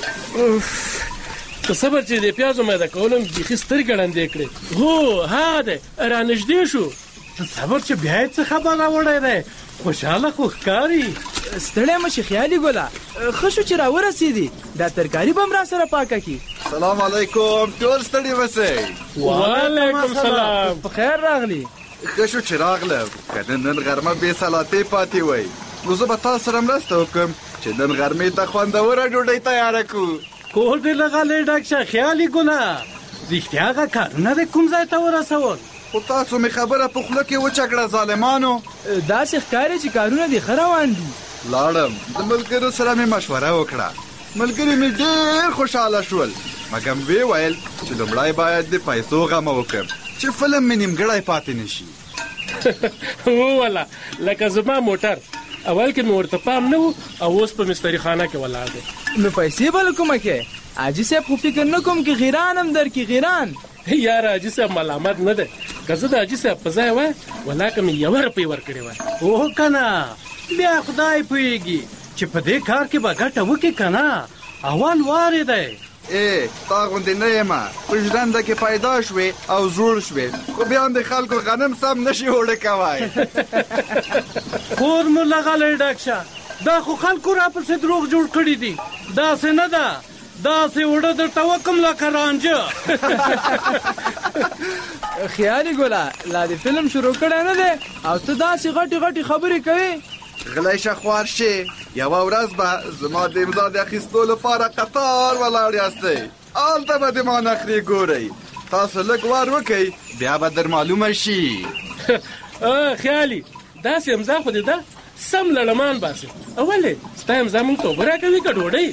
Speaker 1: ته صبر چې د پیازو میده کولم بیخي سترګې ړندې کړې. هو هغه دی رانږدې شو. ته صبر چې بیا یې څه خبر راوړی دی. خوشحاله خو ښکاري.
Speaker 12: ستړی مه شي خیالي ګله. ښه شو چې راورسېدې. دا ترکاري به هم را سره پاکه کړي.
Speaker 9: سلام علیکم. ټول ستړي مسئ.
Speaker 1: وعلیکم سلام.
Speaker 12: په خیر راغلی.
Speaker 9: ښه شو چې راغلم. که نن غرمه بې سلاتې پاتې وی نو زه به تا سره مرسته وکړم چې نن غرمې ته خوندوره ډوډۍ تیاره کړو.
Speaker 11: کور دې لغلی ډک شه خیالي ګله. رښتیا هغه کارونه دې کوم ځای ته ورسول؟
Speaker 9: خو تاسو مې خبره په خوله کې وچکړه ظالمانو.
Speaker 12: داسې ښکاري چې کارونه دې ښه روان دي.
Speaker 9: لاړم د ملګرو سره مې مشوره وکړه. ملګري مې ډېر خوشحاله شول مګر ویې ویل چې لومړی باید د پیسو غمه وکړم چې فلم مې نیمګړی پاتې نشي.
Speaker 1: وواله لکه زما موټر اول کې مې ورته پام نه و او اوس په مستري خانه کې ولاړ دی.
Speaker 12: نو پیسې به له کومه کې؟ حاجي صاحب خو فکر نه کوم چې غیران هم درکړي. غیران
Speaker 1: یاره حاجي صاحب ملامت نه دی. که زه د حاجي صاحب په ځای وای ولاکه مې یوه روپۍ ورکړې وای.
Speaker 11: اوه که نه بیا خدای پوهېږي چې په دې کار کې به ګټه وکړي که نه. اول وارې دی.
Speaker 9: ای تا غوندې نه یمه. په ژرنده کې پیدا شوې او زوړ شوې خو بیا هم د خلکو غنم سم نشي اوړه کوی.
Speaker 11: کور مو لغلی ډک شه. دا خو خلکو راپسې دروغ جوړ کړي دي. داسې نه ده. داسې اوړه درته وکړم لکه رانجه.
Speaker 12: خیالي ګله لا دې فلم شروع کړی نه دی او ته داسې غټې غټې خبرې کوې.
Speaker 9: غلی شه خوار شي. یوه ورځ به زما د امضا د اخیستو لپاره قطار ولاړ یاستئ. هلته به د ما نخرې ګورئ. تاسو لږ وار وکئ بیا به در معلومه شي.
Speaker 1: خیالي داسې امضا خو دې ده سم لړمان باسي. ولې ستا امضا موږ ته اوبه راکوي که ډوډۍ؟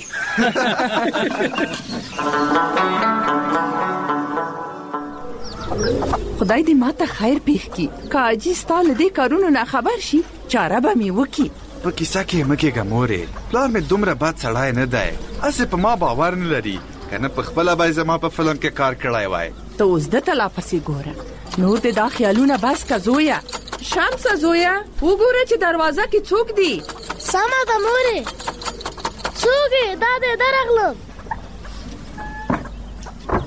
Speaker 13: خدای دې ماته خیر پېښ کړي. که حاجي ستا له دې کارونو نه خبر شي چاره به مې وکړي.
Speaker 9: په کیسه کې مه کېږه مورې. پلار مې دومره بد سړی نه دی. هسې په ما باور نه لري. که نه پخپله به یې زما په فلم کې کار کړی وای.
Speaker 13: ته اوس ده ته لا پسې ګوره. نور دې دا خیالونه بس که زویه. شمسه زویه وګوره چې دروازه کې څوک دي.
Speaker 17: سمه ده مورې. څوک یې؟ دا دی درغلم.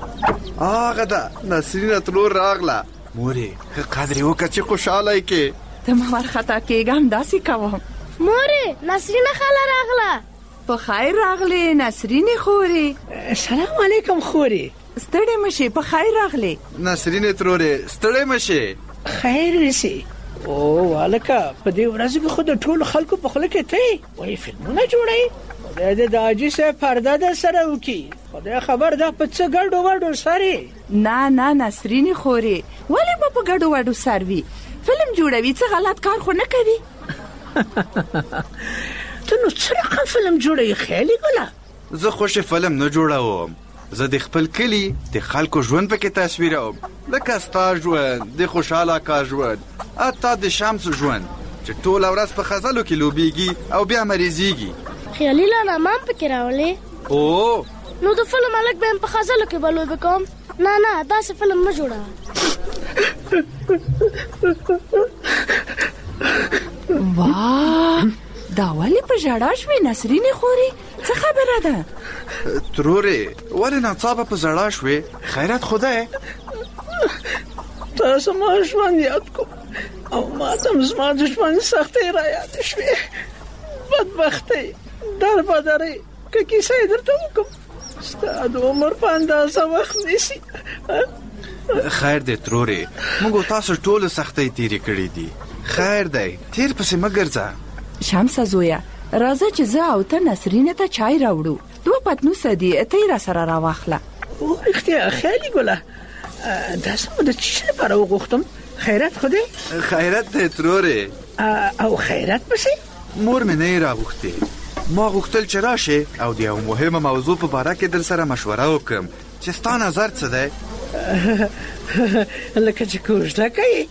Speaker 9: هغه ده نسرینه تلور راغله. مورې ښه قدر یې وکړه چې خوشحاله یې کې.
Speaker 5: ته ما ورخطا کېږم داسې کوم.
Speaker 17: مورې نسرینه خاله راغله.
Speaker 5: په خیر راغلې نسرینې خورې.
Speaker 18: سلام علیکم خورې.
Speaker 5: ستړې مشې په خیر راغلې.
Speaker 9: نسرینې ترورې ستړې مشې.
Speaker 18: خیر رسي. او والکه په دې ورځ کې خو د ټولو خلکو په خوله کې ته وایي فلمونه جوړوي. خدای دې د حاجي صاحب پرده در سره وکړي. خدای خبر ده په څه ګډو وډو ساري.
Speaker 5: نه نه نسرینې خورې ولې به په ګډو وډو سر وي؟ فلم جوړوي څه غلط کار خو نه کوي.
Speaker 18: ته نو څه رقم فلم جوړوي خیالي ګله؟
Speaker 9: زه خوښې فلم نه جوړوم. زه د خپل کلی د خلکو ژوند پکې تصویروم، لکه ستا ژوند، د خوشحاله اکا ژوند، حتی د شمس ژوند چې ټوله ورځ په خزلو کې لوبیږي او بیا مریضیږي.
Speaker 17: خیالي لانا ما هم پکې راولې.
Speaker 9: او
Speaker 17: نو د فلم هلک به هم په خزلو کې به لوبې کوم؟ نه نه داسې فلم مه جوړوه.
Speaker 5: واه دا ولې په ژړا شوې نسرینې خورې؟ څه خبره ده؟
Speaker 9: ترورې ولې ناڅاپه په ژړا شوې؟ خیرات خدای
Speaker 18: تاسو ما ژوند یاد کو او ما ته زما د ژوند سختۍ را یاد شوې. بدبختۍ در بدرې که کیسه یې درته وکړم ستا د عمر په اندازه وخت نیسي.
Speaker 9: خیر دی ترورې موږ تاسو ټولو سختۍ تیرې کړې دي. خیر دی تیر پسې مه ګرځه.
Speaker 5: شمسه زویه راځه چې زه او ته نسرینې ته چای راوړو. دوه پتنوسه دي ته یې را سره راواخله.
Speaker 18: او رښتیا خیالي ګله داسې مو د څه لپاره وغوښتم؟ خیرات خو دی؟
Speaker 9: خیرات دی ترورې.
Speaker 18: او خیرات پسې؟
Speaker 9: مور مې نه یې راغوښتې. ما غوښتل چې راشې او د یو مهمه موضوع په باره کې در سره مشوره وکړم چې ستا نظر څه دی؟
Speaker 18: لکه چې کوژده کوي.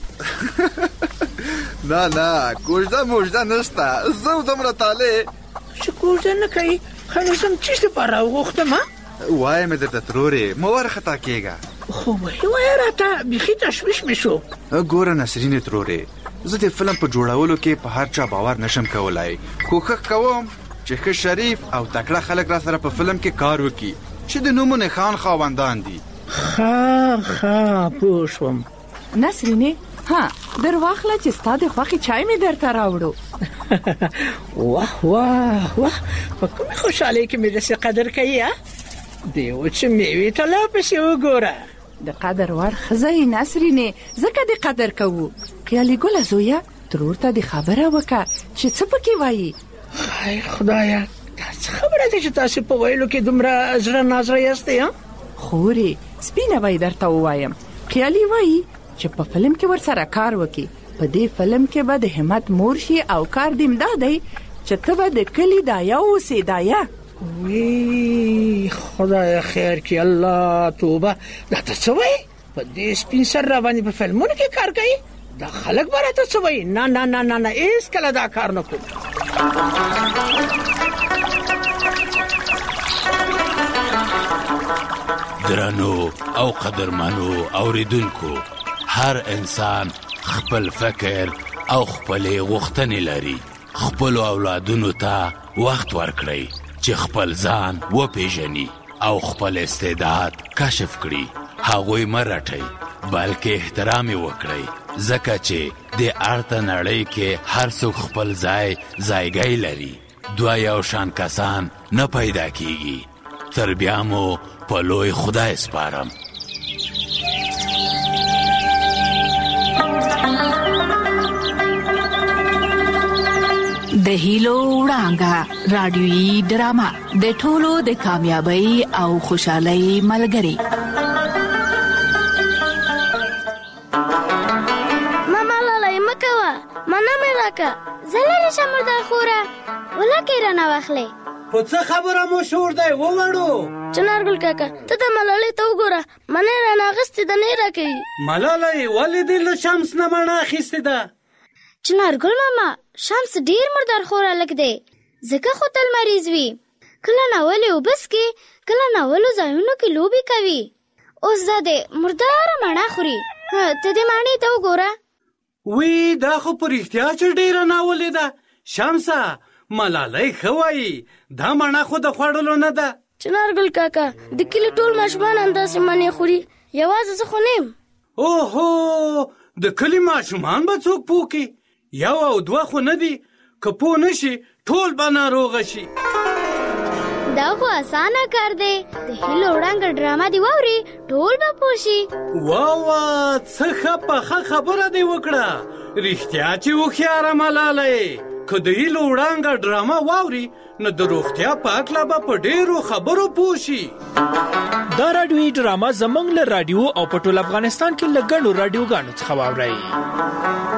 Speaker 9: نه نه کوژده موژده نشته. زه دومره طالع
Speaker 18: چې کوژده نه کوي خو زم څه لپاره وغوښتم؟
Speaker 9: وایم درته ترورې مه وارخطا کېږه.
Speaker 18: خو وایي وایه راته بیخي تشویش مې شو.
Speaker 9: ګوره نسرینې ترورې زه د فلم په جوړولو کې په هر چا باور نشم کولای. کوښښ کوم چې ښه شریف او تکړه خلک را سره په فلم کې کار وکړي چې د نومو نښان خاوندان دي.
Speaker 18: ښه ښه پوه شوم.
Speaker 5: نسرینې ها در واخله چې ستا د خوښې چای مې درته راوړو.
Speaker 18: واه واه واه په کومې خوشحالۍ کې مې داسې قدر کوي؟ دې وچې میوې ته لا پسې وګوره.
Speaker 5: د قدر وړ ښځه یې نسرینې ځکه دې قدر کوو. خیالي ګله زویه ترور ته دې خبره وکړه چې څه پکې وایي.
Speaker 18: خیر خدایه دا څه خبره ده چې تاسې په ویلو کې دومره زړه نازړه یاستئ؟
Speaker 5: خورې سپینه به یې درته ووایم. خیالي وایي چې په فلم کې ورسره کار وکړي. په دې فلم کې به د همت مور شي او کار دې امدا دی چې ته به د کلي دایه اوسې. دایه
Speaker 18: وی خدای خیر کی الله توبه. دا ته څه وایي؟ په دې سپین سر را باندې په فلمونو کې کار کوي؟ دا خلک به راته څه وایي؟ نه نه نه نه نه هېڅکله دا کار نه کوم.
Speaker 6: درنو او قدرمنو اوریدونکو هر انسان خپل فکر او خپل غوښتنې لري. خپل اولادونو ته وخت ورکړئ چې خپل ځان وپیژني او خپل استعداد کشف کړي. هغوی مه رټئ بلکې احترام یې وکړئ ځکه چې د ارته نړۍ کې هر څوک خپل ځای ځایګی لري. دوه یو شان کسان نه پیدا کیږي. تر بیا مو په لوی خدای سپارم.
Speaker 5: د هیلو وړانګه رادیویي ډرامه د ټولو د کامیابی او خوشحالۍ ملګری.
Speaker 17: ماما لاله مکوه مانا مې راکه زلری شمر د خوره ولکه رانه واخلې.
Speaker 11: په څه خبره مو شور دی ووړو؟
Speaker 17: چنارګل کاکا ته د ملالۍ ته وګوره منې رانه اغستې د نه راکوي.
Speaker 11: ملالۍ ولې دې له شمس نه مڼه اخیستې ده؟
Speaker 17: چنارګل ماما شمس ډیر مردار خور الک دی ځکه خو تل مریض وي. کله ناولې وبس کې کله ناولو ځایونو کې لوبي کوي. اوس دا د مردار مڼه خوري. ته دې مڼې ته وګوره.
Speaker 11: وی دا خو په رښتیا چې ډیره ناولې ده. شمسه ملالۍ ښه وایي دا مڼه خو د خوړلو نه ده.
Speaker 17: چنارګل کاکا د کلي ټول ماشومان همداسې مڼې خوري یوازې زه خو نه یم.
Speaker 11: اوهو د کلي ماشومان به څوک پوکي؟ یو او دوه خو نه دي که پوه نشي ټول به ناروغه شي.
Speaker 17: دا خو اسانه کار دی، د هیلو وړانګه ډرامه دی واوري ټول به پوه شي.
Speaker 11: واه څه ښه پخه خبره دی وکړه، رښتیا چې هوښیاره ملاله. که د هیلو وړانګه ډرامه واوري نو د روغتیا په هکله به په ډېرو خبرو پوه شي.
Speaker 3: دا راډیویي ډرامه زموږ له راډیو او په ټول افغانستان کې له ګڼو راډیوګانو څخه واورئ.